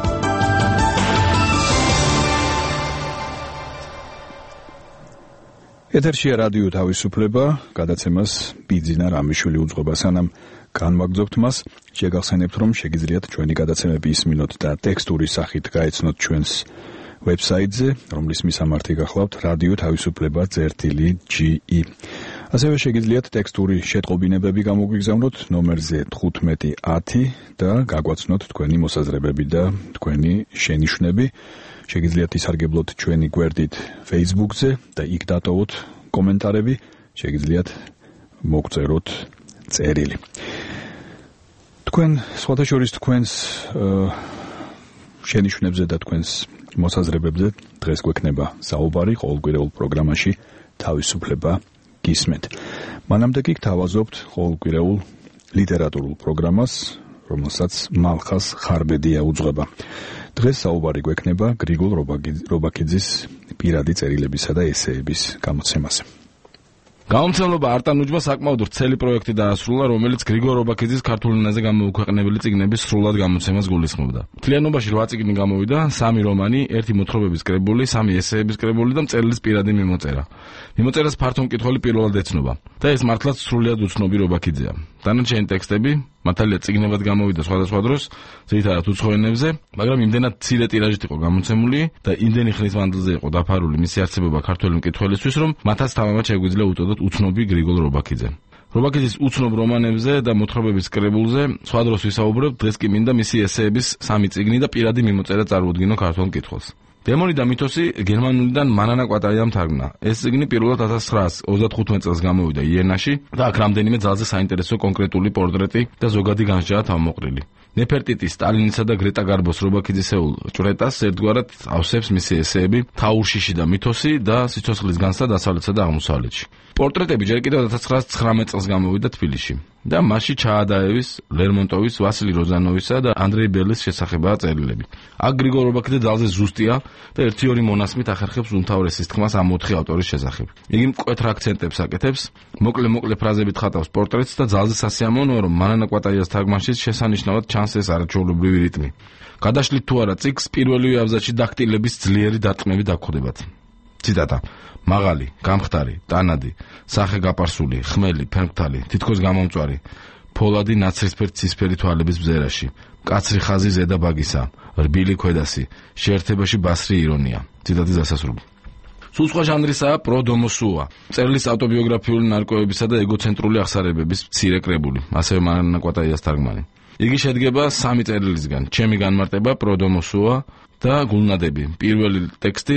S1: ეთერშია რადიო თავისუფლება, გადაცემას ბიძინა რამიშვილი უძღვება, სანამ განვაგრძობთ მას, შეგახსენებთ, რომ შეგიძლიათ ჩვენი გადაცემები ისმინოთ და ტექსტური სახით გაეცნოთ ჩვენს ვებსაიტზე, რომლის მისამართი გახლავთ რადიო თავისუფლება.ge. ასევე შეგიძლიათ ტექსტური შეტყობინებები გამოგვიგზავნოთ ნომერზე 1510 და გაგვაცნოთ თქვენი მოსაზრებები და თქვენი შენიშვნები. შეგიძლიათ ისარგებლოთ ჩვენი გვერდით Facebook-ზე და იქ დატოვოთ კომენტარები, შეგიძლიათ მოგწეროთ წერილი. თქვენ სხვათა შორის თქვენს შენიშვნებზე და თქვენს მოსაზრებებზე დღეს გვექნება საუბარი ყოველკვირეულ პროგრამაში თავისუფლება გისმენთ. მანამდე კი გთავაზობთ ყოველკვირეულ ლიტერატურულ პროგრამას, რომელსაც მალხას ხარბედია უძღვება. დღეს საუბარი გვექნება გრიგოლ რობაქიძის პირადი წერილებისა და ესეების გამოცემაზე.
S17: გამომცემლობა არტანუჯმა საკმაოდ ვრცელი პროექტი დაასრულა, რომელიც გრიგოლ რობაქიძის ქართულ ენაზე გამოუქვეყნებელი წიგნების სრულად გამოცემას გულისხმობდა. მთლიანობაში 8 წიგნი გამოვიდა, 3 რომანი, 1 მოთხრობების კრებული, 3 ესეების კრებული და მწერლის პირადი მიმოწერა. მიმოწერას ფართო მკითხველი პირველად ეცნობა და ეს მართლაც სრულიად უცნობი რობაქიძეა. დანარჩენი ტექსტები მართალია წიგნებად გამოვიდა სხვადასხვა დროს, ძირითადად უცხო ენებზე, მაგრამ იმდენად მცირე ტირაჟით იყო გამოცემული და იმდენი ხნის მანძილზე იყო დაფარული მისი არსებობა ქართველი მკითხველისთვის, რომ მათაც თამამად შეგვიძლია უწოდოთ უცნობი გრიგოლ რობაქიძე. რობაქიძის უცნობ რომანებზე და მოთხრობების კრებულზე სხვა დროს ვისაუბრებთ, დღეს კი მინდა მისი ესეების 3 წიგნი და პირადი მიმოწერა წარმოუდგინო ქართველ მკითხველს. დემონი და მითოსი გერმანულიდან მანანა კვატაიამ თარგმნა. ეს წიგნი პირველად 1935 წელს გამოვიდა იენაში და აქ რამდენიმე ძალზე საინტერესო კონკრეტული პორტრეტი და ზოგადი განსჯაა თავმოყრილი. ნეფერტიტი, სტალინისა და გრეტა გარბოს რობაქიძისეულ ჭვრეტას ერთგვარად ავსებს მისი ესეები თაურშიში და მითოსი და სიცოცხლის განცდა დასავლეთსა და აღმოსავლეთში. პორტრეტები ჯერ კიდევ 1919 წელს გამოვიდა თბილისში და მასში ჩაადაევის, ლერმონტოვის, ვასილი როზანოვისა და ანდრეი ბერლის შესახებაა წერილები. აქ გრიგოლ რობაქიძე ძალზე ზუსტია და 1-2 მონასმით ახერხებს უმთავრესის თქმას ამ 4 ავტორის შესახებ. იგი მკვეთრ აქცენტებს აკეთებს, მოკლე ფრაზებით ხატავს პორტრეტს და ძალზე სასიამოვნოა, რომ მანანა კვატაიას თარგმანში შესანიშნავად ჩანს ეს არაჩვეულებრივი რიტმი. გადაშლით თუ არა წიგნს პირველივე აბზაცში დაქტილების ძლიერი დარტყმები დაგხვდებათ. ციტატა: მაღალი, გამხდარი, ტანადი, სახე გაპარსული, ხმელი, ფერმკთალი, თითქოს გამომწვარი, ფოლადი ნაცრისფერ ცისფერი თვალების ბზერაში, მკაცრი ხაზი ზედა ბაგისა, რბილი ქვედასი, შეერთებაში ბასრი ირონია. ციტატის დასასრული. სულ სხვა ჟანრისაა პროდომოსუა, მწერლის ავტობიოგრაფიული ნარკვევებისა და ეგოცენტრული აღსარებების მცირე კრებული, ასევე მანანა კვატაიას თარგმანი. იგი შედგება 3 წერილისგან: ჩემი განმარტება, პროდომოსუა და გულნადები. პირველი ტექსტი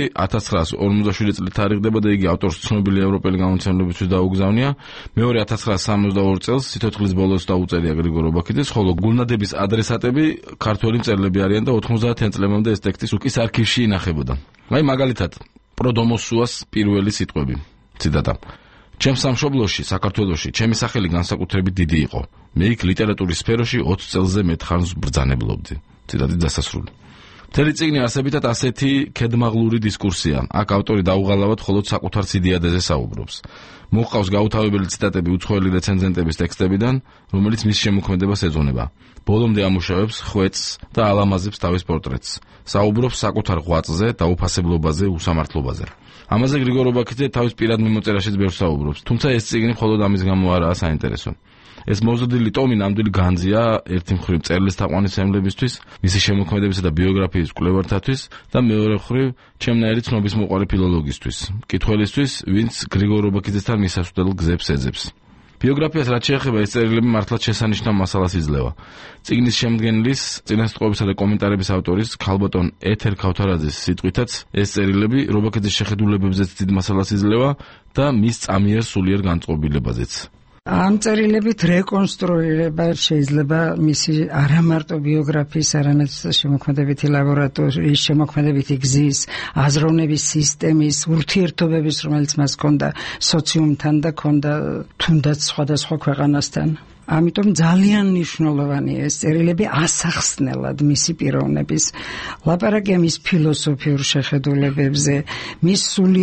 S17: 1947 წლით თარიღდება და იგი ავტორს ცნობილი ევროპელი გამოცემლებისთვის დაუგზავნია. მეორე 1962 წელს სიცოცხლის ბოლოს დაუწერია გრიგოლ რობაქიძეს, ხოლო გულნადების ადრესატები ქართველი მწერლები არიან და 90-იან წლამდე ეს ტექსტი სუკის არქივში ინახებოდა. აი მაგალითად, პროდომოსუას პირველი სიტყვები. ციტატა: ჩემს სამშობლოში, საქართველოში, ჩემი სახელი განსაკუთრებით დიდი იყო. მე იქ ლიტერატურის სფეროში 20 წელზე მეტ ხანს ბრძანებლობდი. ციტატის დასასრული. მთელი წიგნი არსებითად ასეთი ქედმაღლური დისკურსია. აქ ავტორი დაუღალავად მხოლოდ საკუთარ სიდიადეზე საუბრობს. მოჰყავს გაუთავებელი ციტატები უცხოელი რეცენზენტების ტექსტებიდან, რომელიც მის შემოქმედებას ეძღვნება. ბოლომდე ამუშავებს ხვეწს და ალამაზებს თავის პორტრეტს. საუბრობს საკუთარ ღვაწლზე, დაუფასებლობაზე, უსამართლობაზე. ამაზე გრიგოლ რობაქიძე თავის პირად მიმოწერაშიც ბევრს საუბრობს, თუმცა ეს წიგნი მხოლოდ ამის გამო არაა საინტერესო. ეს მოზრდილი ტომი ნამდვილი განძია ერთი მხრივ მწერლის თაყვანისმცემლებისთვის, მისი შემოქმედებისა და ბიოგრაფიის კვლევართათვის და მეორე მხრივ ჩემნაირი ცნობის მოყვარე ფილოლოგისთვის, მკითხველისთვის, ვინც გრიგოლ რობაქიძესთან მისასვლელ გზებს ეძებს. ბიოგრაფიას რაც შეეხება, ეს წერილები მართლაც შესანიშნავ მასალას იძლევა. წიგნის შემდგენლის, წინასწრებისა და კომენტარების ავტორის ქალბატონ ეთერ ქავთარაძის სიტყვითაც ეს წერილები რობაქიძის შეხედულებებზეც დიდ მასალას იძლევა და მის წამიერ სულიერ განწყობილებაზეც.
S18: ამ წერილებით რეკონსტრუირება შეიძლება მისი არამარტო ბიოგრაფიის, არამედ შემოქმედებითი ლაბორატორიის, შემოქმედებითი გზის, აზროვნების სისტემის, ურთიერთობების, რომელიც მას ჰქონდა სოციუმთან და ჰქონდა თუნდაც სხვადასხვა ქვეყანასთან. ამიტომ ძალიან მნიშვნელოვანია ეს წერილები ასახსნელად მისი პიროვნების, ლაპარაკია მის ფილოსოფიურ შეხედულებებზე, მის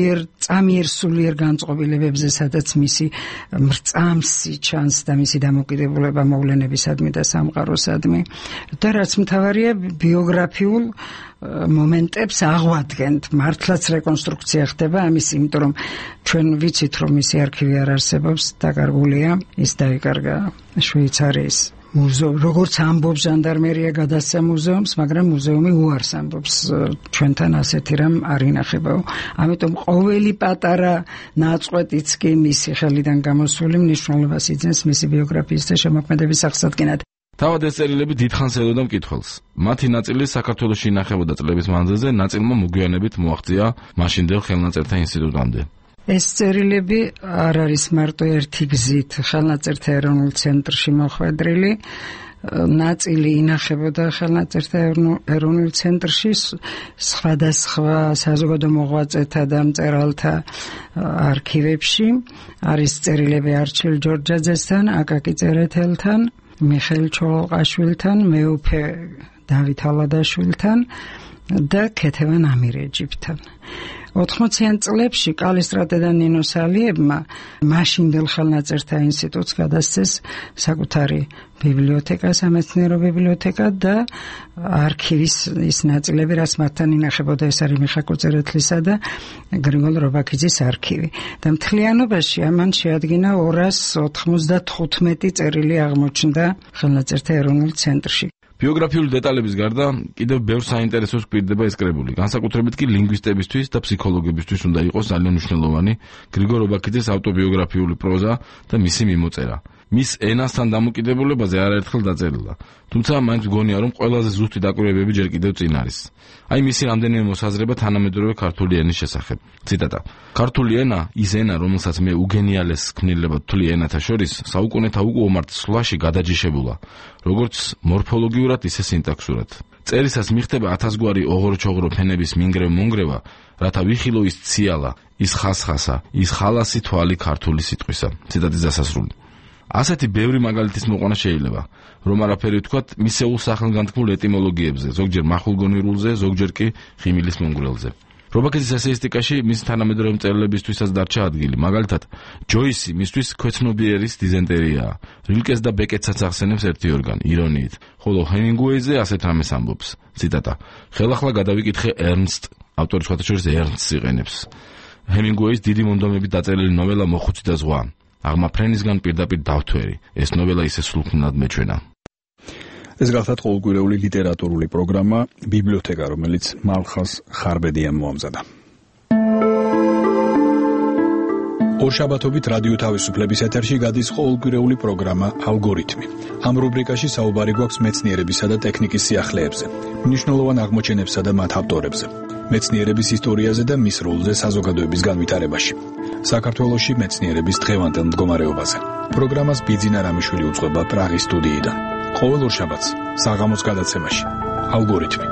S18: წამიერ სულიერ განწყობილებებზე, სადაც მისი მრწამსი ჩანს და მისი დამოკიდებულება მოვლენებისადმი და სამყაროსადმი. და რაც მთავარია, ბიოგრაფიულ მომენტებს აღვადგენთ, მართლაც რეკონსტრუქცია ხდება ამის, იმიტომ რომ ჩვენ ვიცით, რომ მისი არქივი არ არსებობს, დაკარგულია, ის დაიკარგა შვეიცარიის მუზეუმ, როგორც ამბობს ჟანდარმერია გადასცა მუზეუმს, მაგრამ მუზეუმი უარს ამბობს ჩვენთან ასეთი რამ არ ინახებაო. ამიტომ ყოველი პატარა ნაწყვეტიც კი მისი ხელიდან გამოსული მნიშვნელობას იძენს მისი ბიოგრაფიის და შემოქმედების აღსადგენად.
S17: თავად ეს წერილები დიდხანს ელოდა მკითხველს. მათი ნაწილი საქართველოში ინახებოდა წლების მანძილზე, ნაწილმა მოგვიანებით მოაღწია მაშინდელ ხელნაწერთა ინსტიტუტამდე.
S18: ეს წერილები არ არის მარტო ერთი გზით ხელნაწერთა ეროვნულ ცენტრში მოხვედრილი, ნაწილი ინახებოდა ხელნაწერთა ეროვნულ ცენტრში სხვადასხვა საზოგადო მოღვაწეთა და მწერალთა არქივებში. არის წერილები არჩილ ჯორჯაძესთან, აკაკი წერეთელთან, მიხეილ ჩოლოყაშვილთან, მეუფე დავით ალადაშვილთან და ქეთევან ამირეჯიბთან. 80-იან წლებში კალისტრატე და ნინო სალიებმა მაშინდელ ხელნაწერთა ინსტიტუტს გადასცეს საკუთარი ბიბლიოთეკა, სამეცნიერო ბიბლიოთეკა და არქივის ის ნაწილები, რაც მათთან ინახებოდა, ეს არის მიხა კოწერეთლისა და გრიგოლ რობაქიძის არქივი. და მთლიანობაში ამან შეადგინა 295 წერილი აღმოჩნდა ხელნაწერთა ეროვნულ ცენტრში.
S17: ბიოგრაფიული დეტალების გარდა კიდევ ბევრ საინტერესოს გვპირდება ეს კრებული. განსაკუთრებით კი ლინგვისტებისთვის და ფსიქოლოგებისთვის უნდა იყოს ძალიან მნიშვნელოვანი გრიგოლ რობაქიძის ავტობიოგრაფიული პროზა და მისი მიმოწერა. მის ენასთან დამოკიდებულებაზე არაერთხელ დაწერილა. თუმცა მაინც მგონია, რომ ყველაზე ზუსტი დაკვირვებები ჯერ კიდევ წინ არის. აი მისი რამდენიმე მოსაზრება თანამედროვე ქართული ენის შესახებ. ციტატა: ქართული ენა, ის ენა, რომელსაც მე უგენიალეს ქმნილებად ვთვლი ენათა შორის, საუკუნეთა უკუომართ სვლაში გადაჯიშებულა, როგორც მორფოლოგიურად, ისე სინტაქსურად. წერისას მიხდება 1000 გვარი ოღროჩოღრო ფენების მინგრევ-მონგრევა, რათა ვიხილო ის ციალა, ის ხასხასა, ის ხალასი თვალი ქართული სიტყვისა. ციტატის დასასრული. ასეთი ბევრი მაგალითის მოყვანა შეიძლება, რომ არაფერი ვთქვათ მისეულ სახელგანთქმულ ეტიმოლოგიებზე, ზოგჯერ მახვილგონირულზე, ზოგჯერ კი ხიმილის მონგრელზე. რობაქიძის ესეისტიკაში მის თანამედროვე მწერლებისთვისაც დარჩა ადგილი. მაგალითად, ჯოისი მისთვის ქვეცნობიერის დიზენტერიაა. rilkes და ბეკეტსაც ახსენებს ერთი ორგანი, ირონიით, ხოლო ჰემინგუეიზე ასეთ რამეს ამბობს. ციტატა: ხელახლა გადავიკითხე ერნსტ, ავტორი სხვათა შორის ერნსტს იყენებს. ჰემინგუეის დიდი მონდომებით დაწერილი ნოველა მოხუცი და ზღვა. აღმა ფრენისგან პირდაპირ დავთვერი. ეს ნოველა ისე სრულქმნად მეჩვენა.
S1: ეს გახლავთ ყოველკვირეული ლიტერატურული პროგრამა ბიბლიოთეკა, რომელიც მალხაზ ხარბედიამ მოამზადა. ორშაბათობით რადიო თავისუფლების ეთერში გადის ყოველკვირეული პროგრამა ალგორითმი. ამ რუბრიკაში საუბარი გვაქვს მეცნიერებისა და ტექნიკის სიახლეებზე, მნიშვნელოვან აღმოჩენებსა და მათ ავტორებზე, მეცნიერების ისტორიაზე და მის როლზე საზოგადოების განვითარებაში. საქართველოში მეცნიერების დღევანდელ მდგომარეობაზე. პროგრამას ბიძინა რამიშვილი უძღვება პრაღის სტუდიიდან. ყოველ ორშაბათს საღამოს გადაცემაში ალგორითმი.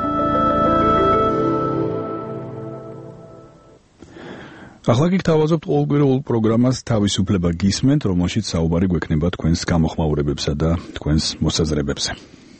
S1: ახლა კი გთავაზობთ ყოველკვირეულ პროგრამას თავისუფლება გისმენთ, რომელშიც საუბარი გვექნება თქვენს გამოხმაურებებსა და თქვენს მოსაზრებებზე.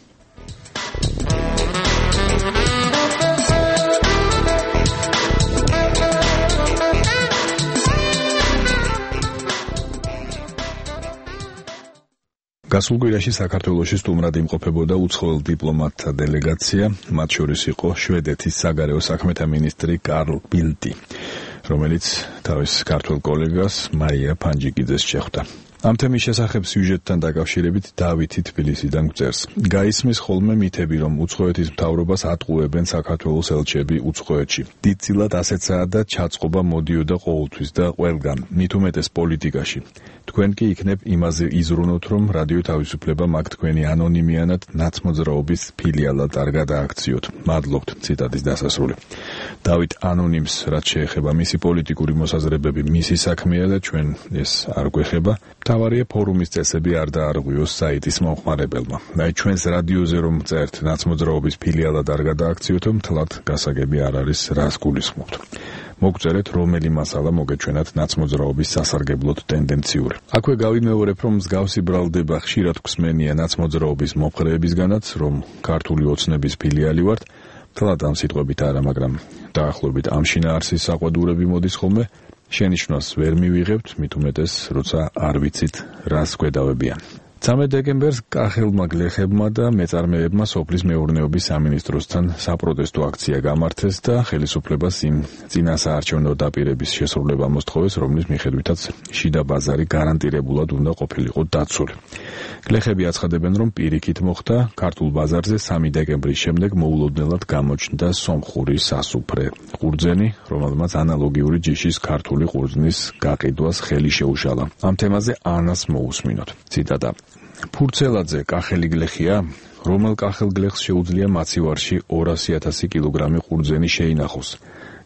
S1: გასულ კვირაში საქართველოში სტუმრად იმყოფებოდა უცხოელ დიპლომატთა დელეგაცია, მათ შორის იყო შვედეთის საგარეო საქმეთა მინისტრი კარლ ბილტი, რომელიც თავის ქართველ კოლეგას მარია ფანჯიკიძეს შეხვდა. ამ თემის შესახებ სიუჟეტთან დაკავშირებით დავითი თბილისიდან გვწერს. გაისმის ხოლმე მითები, რომ უცხოეთის მთავრობას ატყუებენ საქართველოს ელჩები უცხოეთში. დიდწილად ასეცაა და ჩაწყობა მოდიოდა ყოველთვის და ყველგან, მით უმეტეს პოლიტიკაში. თქვენ კი იქნებ იმაზე იზრუნოთ, რომ რადიო თავისუფლება მაგ თქვენი ანონიმიანად ნაცმოძრაობის ფილიალად არ გადააქციოთ. მადლობთ. ციტატის დასასრული. დავით ანონიმს, რაც შეეხება მისი პოლიტიკური მოსაზრებები, მისი საქმეა და ჩვენ ეს არ გვეხება. მთავარია ფორუმის წესები არ დაარღვიოს საიტის მომხმარებელმა. აი ჩვენს რადიოზე რომ წერთ ნაცმოძრაობის ფილიალად არ გადააქციოთ, მთლად გასაგები არ არის, რას გულისხმობთ. მოგწერეთ, რომელი მასალა მოგეჩვენათ ნაცმოძრაობის სასარგებლოდ ტენდენციური. აქვე გავიმეორებ, რომ მსგავსი ბრალდება ხშირად გვსმენია ნაცმოძრაობის მომხრეებისგანაც, რომ ქართული ოცნების ფილიალი ვართ. თლად ამ სიტყვებით არა, მაგრამ დაახლოებით ამ შინაარსის საყვედურები მოდის ხოლმე. შენიშვნას ვერ მივიღებთ, მით უმეტეს, როცა არ ვიცით, რას გვედავებიან. 13 დეკემბერს კახელმა გლეხებმა და მეწარმეებმა სოფლის მეურნეობის სამინისტროსთან საპროტესტო აქცია გამართეს და ხელისუფლებას იმ წინასაარჩევნო დაპირების შესრულება მოსთხოვეს, რომლის მიხედვითაც შიდა ბაზარი გარანტირებულად უნდა ყოფილიყო დაცული. გლეხები აცხადებენ, რომ პირიქით მოხდა ქართულ ბაზარზე 3 დეკემბრის შემდეგ მოულოდნელად გამოჩნდა სომხური სასუფრე ყურძენი, რომელმაც ანალოგიური ჯიშის ქართული ყურძნის გაყიდვას ხელი შეუშალა. ამ თემაზე ანას მოусმინოთ. ციტატა: ფურცელაძე კახელი გლეხია, რომელ კახელ გლეხს შეუძლია მაცივარში 200,000 კილოგრამი ყურძენი შეინახოს.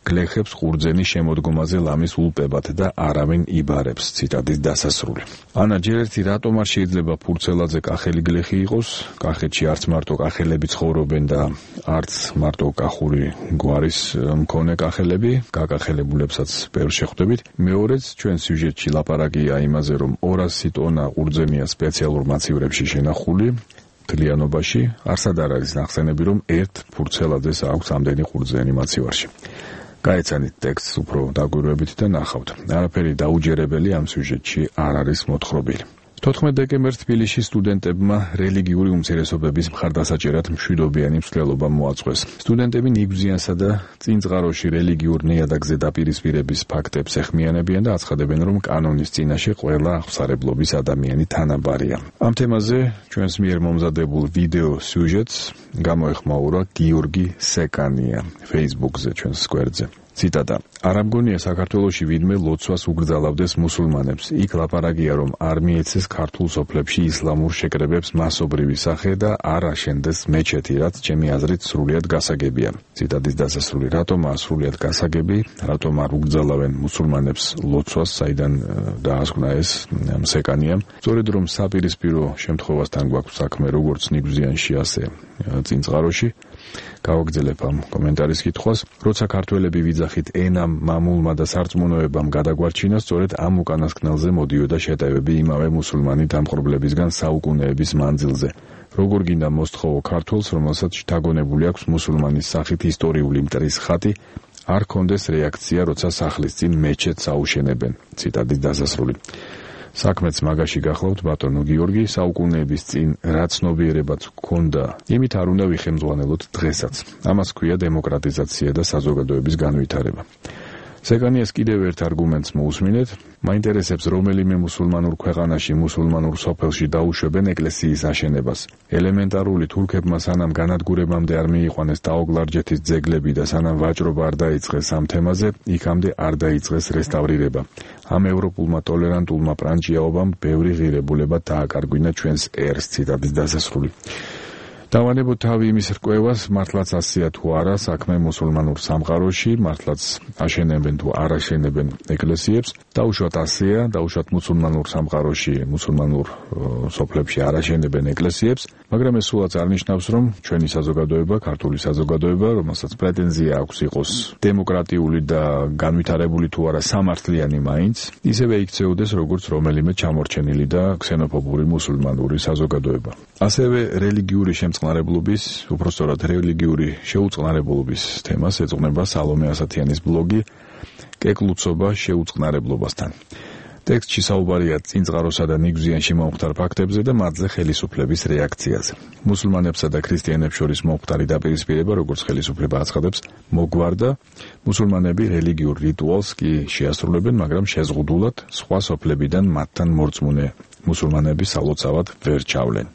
S1: გლეხებს ყურძენი შემოდგომაზე ლამის ულპებათ და არავინ იბარებს. ციტატის დასასრული. ანა, ჯერ ერთი რატომ არ შეიძლება ფურცელაძე კახელი გლეხი იყოს? კახეთში არც მარტო კახელები ცხოვრობენ და არც მარტო კახური გვარის მქონე კახელები, გაკახელებულებსაც ბევრ შეხვდებით. მეორეც, ჩვენ სიუჟეტში ლაპარაკია იმაზე, რომ 200 ტონა ყურძენია სპეციალურ მაცივრებში შენახული. მთლიანობაში არსად არ არის ნახსენები, რომ ერთ ფურცელაძეს აქვს ამდენი ყურძენი მაცივარში. გაეცანით ტექსტს უფრო დაგვირვებით და ნახავთ. არაფერი დაუჯერებელი ამ სიუჟეტში არ არის მოთხრობილი. 14 დეკემბერს თბილისში სტუდენტებმა რელიგიური უმცირესობების მხარდასაჭერად მშვიდობიანი მსვლელობა მოაწყვეს. სტუდენტები ნიგვზიანსა და წინწყაროში რელიგიურ ნიადაგზე დაპირისპირების ფაქტებს ეხმიანებიან და აცხადებენ, რომ კანონის წინაშე ყველა აღსარებლობის ადამიანი თანაბარია. ამ თემაზე ჩვენს მიერ მომზადებულ ვიდეო სიუჟეტს გამოეხმაურა გიორგი სეკანია Facebook-ზე ჩვენს სკვერტზე. ციტატა: არ ამგონია საქართველოში ვინმე ლოცვას უგრძალავდეს მუსულმანებს. იქ ლაპარაკია, რომ არ მიეცეს ქართულ სოფლებში ისლამურ შეკრებებს მასობრივი სახე და არ აშენდეს მეჩეთი, რაც ჩემი აზრით სრულიად გასაგებია. ციტატის დასასრული. რატომაა სრულიად გასაგები? რატომ არ უგრძალავენ მუსულმანებს ლოცვას, საიდან დაასკვნა ეს სეკანიამ? სწორედ რომ საპირისპირო შემთხვევასთან გვაქვს საქმე როგორც ნიგვზიანში, ასე წინწყაროში. გავაგრძელებ ამ კომენტარის კითხვას. როცა ქართველები ვიძახით ენამ, მამულმა და სარწმუნოებამ გადაგვარჩინა, სწორედ ამ უკანასკნელზე მოდიოდა შეტევები იმავე მუსულმანი დამპყრობლებისგან საუკუნეების მანძილზე. როგორ გინდა მოსთხოვო ქართველს, რომელსაც შთაგონებული აქვს მუსულმანის სახით ისტორიული მტრის ხატი, არ ქონდეს რეაქცია, როცა სახლის წინ მეჩეთს აუშენებენ. ციტატის დასასრული. საქმეც მაგაში გახლავთ, ბატონო გიორგი, საუკუნეების წინ რა ცნობიერებაც გქონდა, იმით არ უნდა ვიხემძღვანელოთ დღესაც. ამას ქვია დემოკრატიზაცია და საზოგადოების განვითარება. სეკანიას კიდევ ერთ არგუმენტს მოусმინეთ. მაინტერესებს, რომელიმე მუსულმანურ ქვეყანაში, მუსულმანურ სოფელში დაუშვებენ ეკლესიის აშენებას. ელემენტარული თურქებმა სანამ განადგურებამდე არ მიიყვანეს დაოგლარჯეთის ძეგლები და სანამ ვაჭრობა არ დაიწყეს ამ თემაზე, იქამდე არ დაიწყეს რესტავრირება. ამ ევროპულმა ტოლერანტულმა პრანჭიაობამ ბევრი ღირებულება დააკარგვინა ჩვენს ერს. ციტატის დასასრული. დავანებოთ თავი იმის რკვევას, მართლაც ასეა თუ არა საქმე მუსულმანურ სამყაროში, მართლაც აშენებენ თუ არ აშენებენ ეკლესიებს. დაუშვათ ასეა, დაუშვათ მუსულმანურ სამყაროში, მუსულმანურ სოფლებში არ აშენებენ ეკლესიებს, მაგრამ ეს სულაც არ ნიშნავს, რომ ჩვენი საზოგადოება, ქართული საზოგადოება, რომელსაც პრეტენზია აქვს იყოს დემოკრატიული და განვითარებული თუ არა სამართლიანი მაინც, ისევე იქცეოდეს როგორც რომელიმე ჩამორჩენილი და ქსენოფობური მუსულმანური საზოგადოება. ასევე რელიგიური შემწყნარებლობის, უпростоრად რელიგიური შეუწყნარებლობის თემას ეძღვნება სალომე ასათიანის ბლოგი კეკლუცობა შეუწყნარებლობასთან. ტექსტში საუბარია წინწყაროსა და ნიგვზიანში მომხდარ ფაქტებზე და მათზე ხელისუფლების რეაქციაზე. მუსულმანებსა და ქრისტიანებს შორის მომხდარი დაპირისპირება, როგორც ხელისუფლება აცხადებს, მოგვარდა. მუსულმანები რელიგიურ რიტუალს კი შეასრულებენ, მაგრამ შეზღუდულად სხვა სოფლებიდან მათთან მორწმუნე მუსულმანები სალოცავად ვერ ჩავლენ.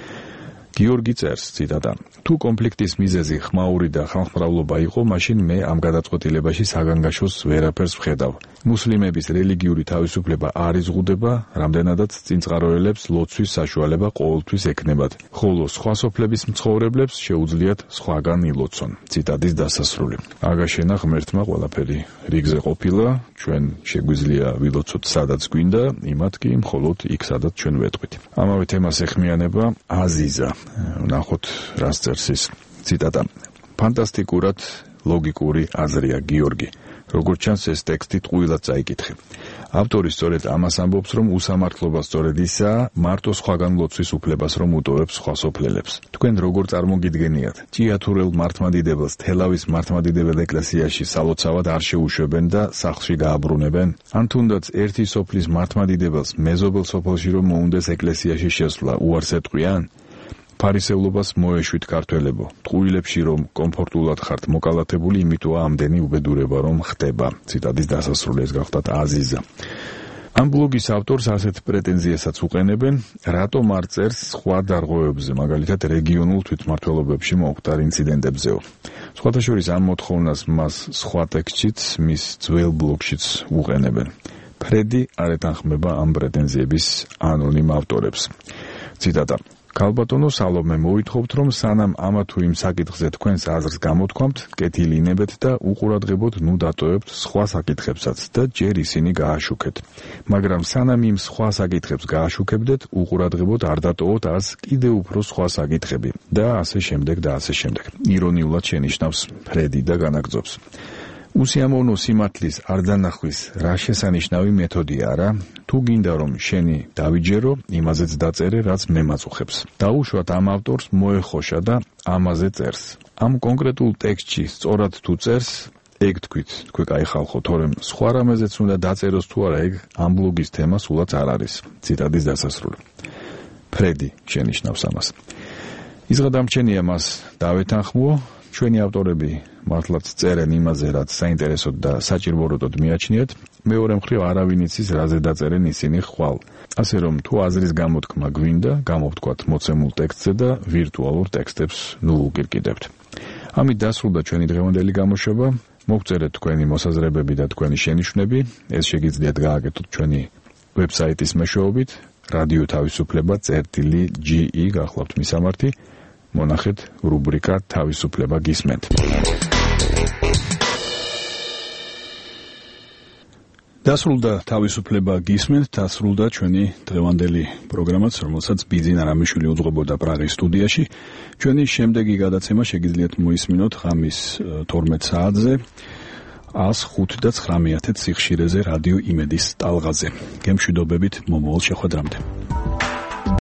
S1: გიორგი წერს, ციტატა: თუ კონფლიქტის მიზეზი ხმაური და ხალხმრავლობა იყო, მაშინ მე ამ გადაწყვეტილებაში საგანგაშოს ვერაფერს ვხედავ. მუსლიმების რელიგიური თავისუფლება არ იზღუდება, რამდენადაც წინწყაროელებს ლოცვის საშუალება ყოველთვის ექნებათ, ხოლო სხვა სოფლების მცხოვრებლებს შეუძლიათ სხვაგან ილოცონ. ციტატის დასასრული. აგაშენა ღმერთმა ყველაფერი რიგზე ყოფილა, ჩვენ შეგვიძლია ვილოცოთ სადაც გვინდა, იმათ კი მხოლოდ იქ სადაც ჩვენ ვეტყვით. ამავე თემას ეხმიანება აზიზა. ნახოთ რას წერს ის. ციტატა: ფანტასტიკურად ლოგიკური აზრია გიორგი. როგორც ჩანს, ეს ტექსტი ტყუილად წაიკითხე. ავტორი სწორედ ამას ამბობს, რომ უსამართლობა სწორედ ისაა, მარტო სხვაგან ლოცვის უფლებას რომ უტოვებს სხვა სოფლელებს. თქვენ როგორ წარმოგიდგენიათ, ჭიათურელ მართლმადიდებელს თელავის მართლმადიდებელ ეკლესიაში სალოცავად არ შეუშვებენ და სახლში გააბრუნებენ? ან თუნდაც ერთი სოფლის მართლმადიდებელს მეზობელ სოფელში რომ მოუნდეს ეკლესიაში შესვლა, უარს ეტყვიან? ფარისევლობას მოეშვით ქართველებო, ტყუილებში რომ კომფორტულად ხართ მოკალათებული, იმიტოა ამდენი უბედურება რომ ხდება. ციტატის დასასრული. ეს გახლავთ აზიზა. ამ ბლოგის ავტორს ასეთ პრეტენზიასაც უყენებენ, რატომ არ წერს სხვა დარღვევებზე, მაგალითად რეგიონულ თვითმმართველობებში მომხდარ ინციდენტებზეო. სხვათა შორის ამ მოთხოვნას მას სხვა ტექსტშიც, მის ძველ ბლოგშიც უყენებენ. ფრედი არ ეთანხმება ამ პრეტენზიების ანონიმ ავტორებს. ციტატა: ქალბატონო სალომე, მოვითხოვთ, რომ სანამ ამა თუ იმ საკითხზე თქვენს აზრს გამოთქვამთ, კეთილინებეთ და უყურადღებოდ ნუ დატოვებთ სხვა საკითხებსაც და ჯერ ისინი გააშუქეთ. მაგრამ სანამ იმ სხვა საკითხებს გააშუქებდეთ, უყურადღებოდ არ დატოვოთ ას კიდევ უფრო სხვა საკითხები და ასე შემდეგ და ასე შემდეგ. ირონიულად შენიშნავს ფრედი და განაგრძობს. უსიამოვნო სიმართლის არ დანახვის რა შესანიშნავი მეთოდია რა? თუ გინდა რომ შენი დავიჯერო, იმაზეც დაწერე, რაც მე მაწუხებს. დაუშვათ ამ ავტორს მოეხოშა და ამაზე წერს. ამ კონკრეტულ ტექსტში სწორად თუ წერს, ეგ თქვით, თქვი კაი ხალხო, თორემ სხვა რამეზეც უნდა დაწეროს თუ არა, ეგ ამ ბლოგის თემა სულაც არ არის. ციტატის დასასრული. ფრედი შენიშნავს ამას. ის გადამრჩენია მას დავეთანხმო, ჩვენი ავტორები მართლაც წერენ იმაზე, რაც საინტერესოდ და საჭიროებოდ მიაჩნიათ. მეორე მხრივ არავინ იცის რაზე დაწერენ ისინი ხვალ. ასე რომ თუ აზრის გამოთქმა გვინდა, გამოვთქვათ მოცემულ ტექსტზე და ვირტუალურ ტექსტებს ნუ უგირკიდებთ. ამით დასრულდა ჩვენი დღევანდელი გამოშვება. მოგწერეთ თქვენი მოსაზრებები და თქვენი შენიშვნები. ეს შეგიძლიათ გააკეთოთ ჩვენი ვებსაიტის მეშვეობით რადიო თავისუფლება.ge გახლავთ მისამართი. მონახეთ რუბრიკა თავისუფლება გისმენთ. დასრულდა თავისუფლება გისმენთ, დასრულდა ჩვენი დღევანდელი პროგრამაც, რომელსაც ბიძინა რამიშვილი უძღვებოდა პრაღის სტუდიაში. ჩვენი შემდეგი გადაცემა შეგიძლიათ მოისმინოთ ღამის 12 საათზე 105.9 სიხშირეზე რადიო იმედის ტალღაზე. გემშვიდობებით მომავალ შეხვედრამდე.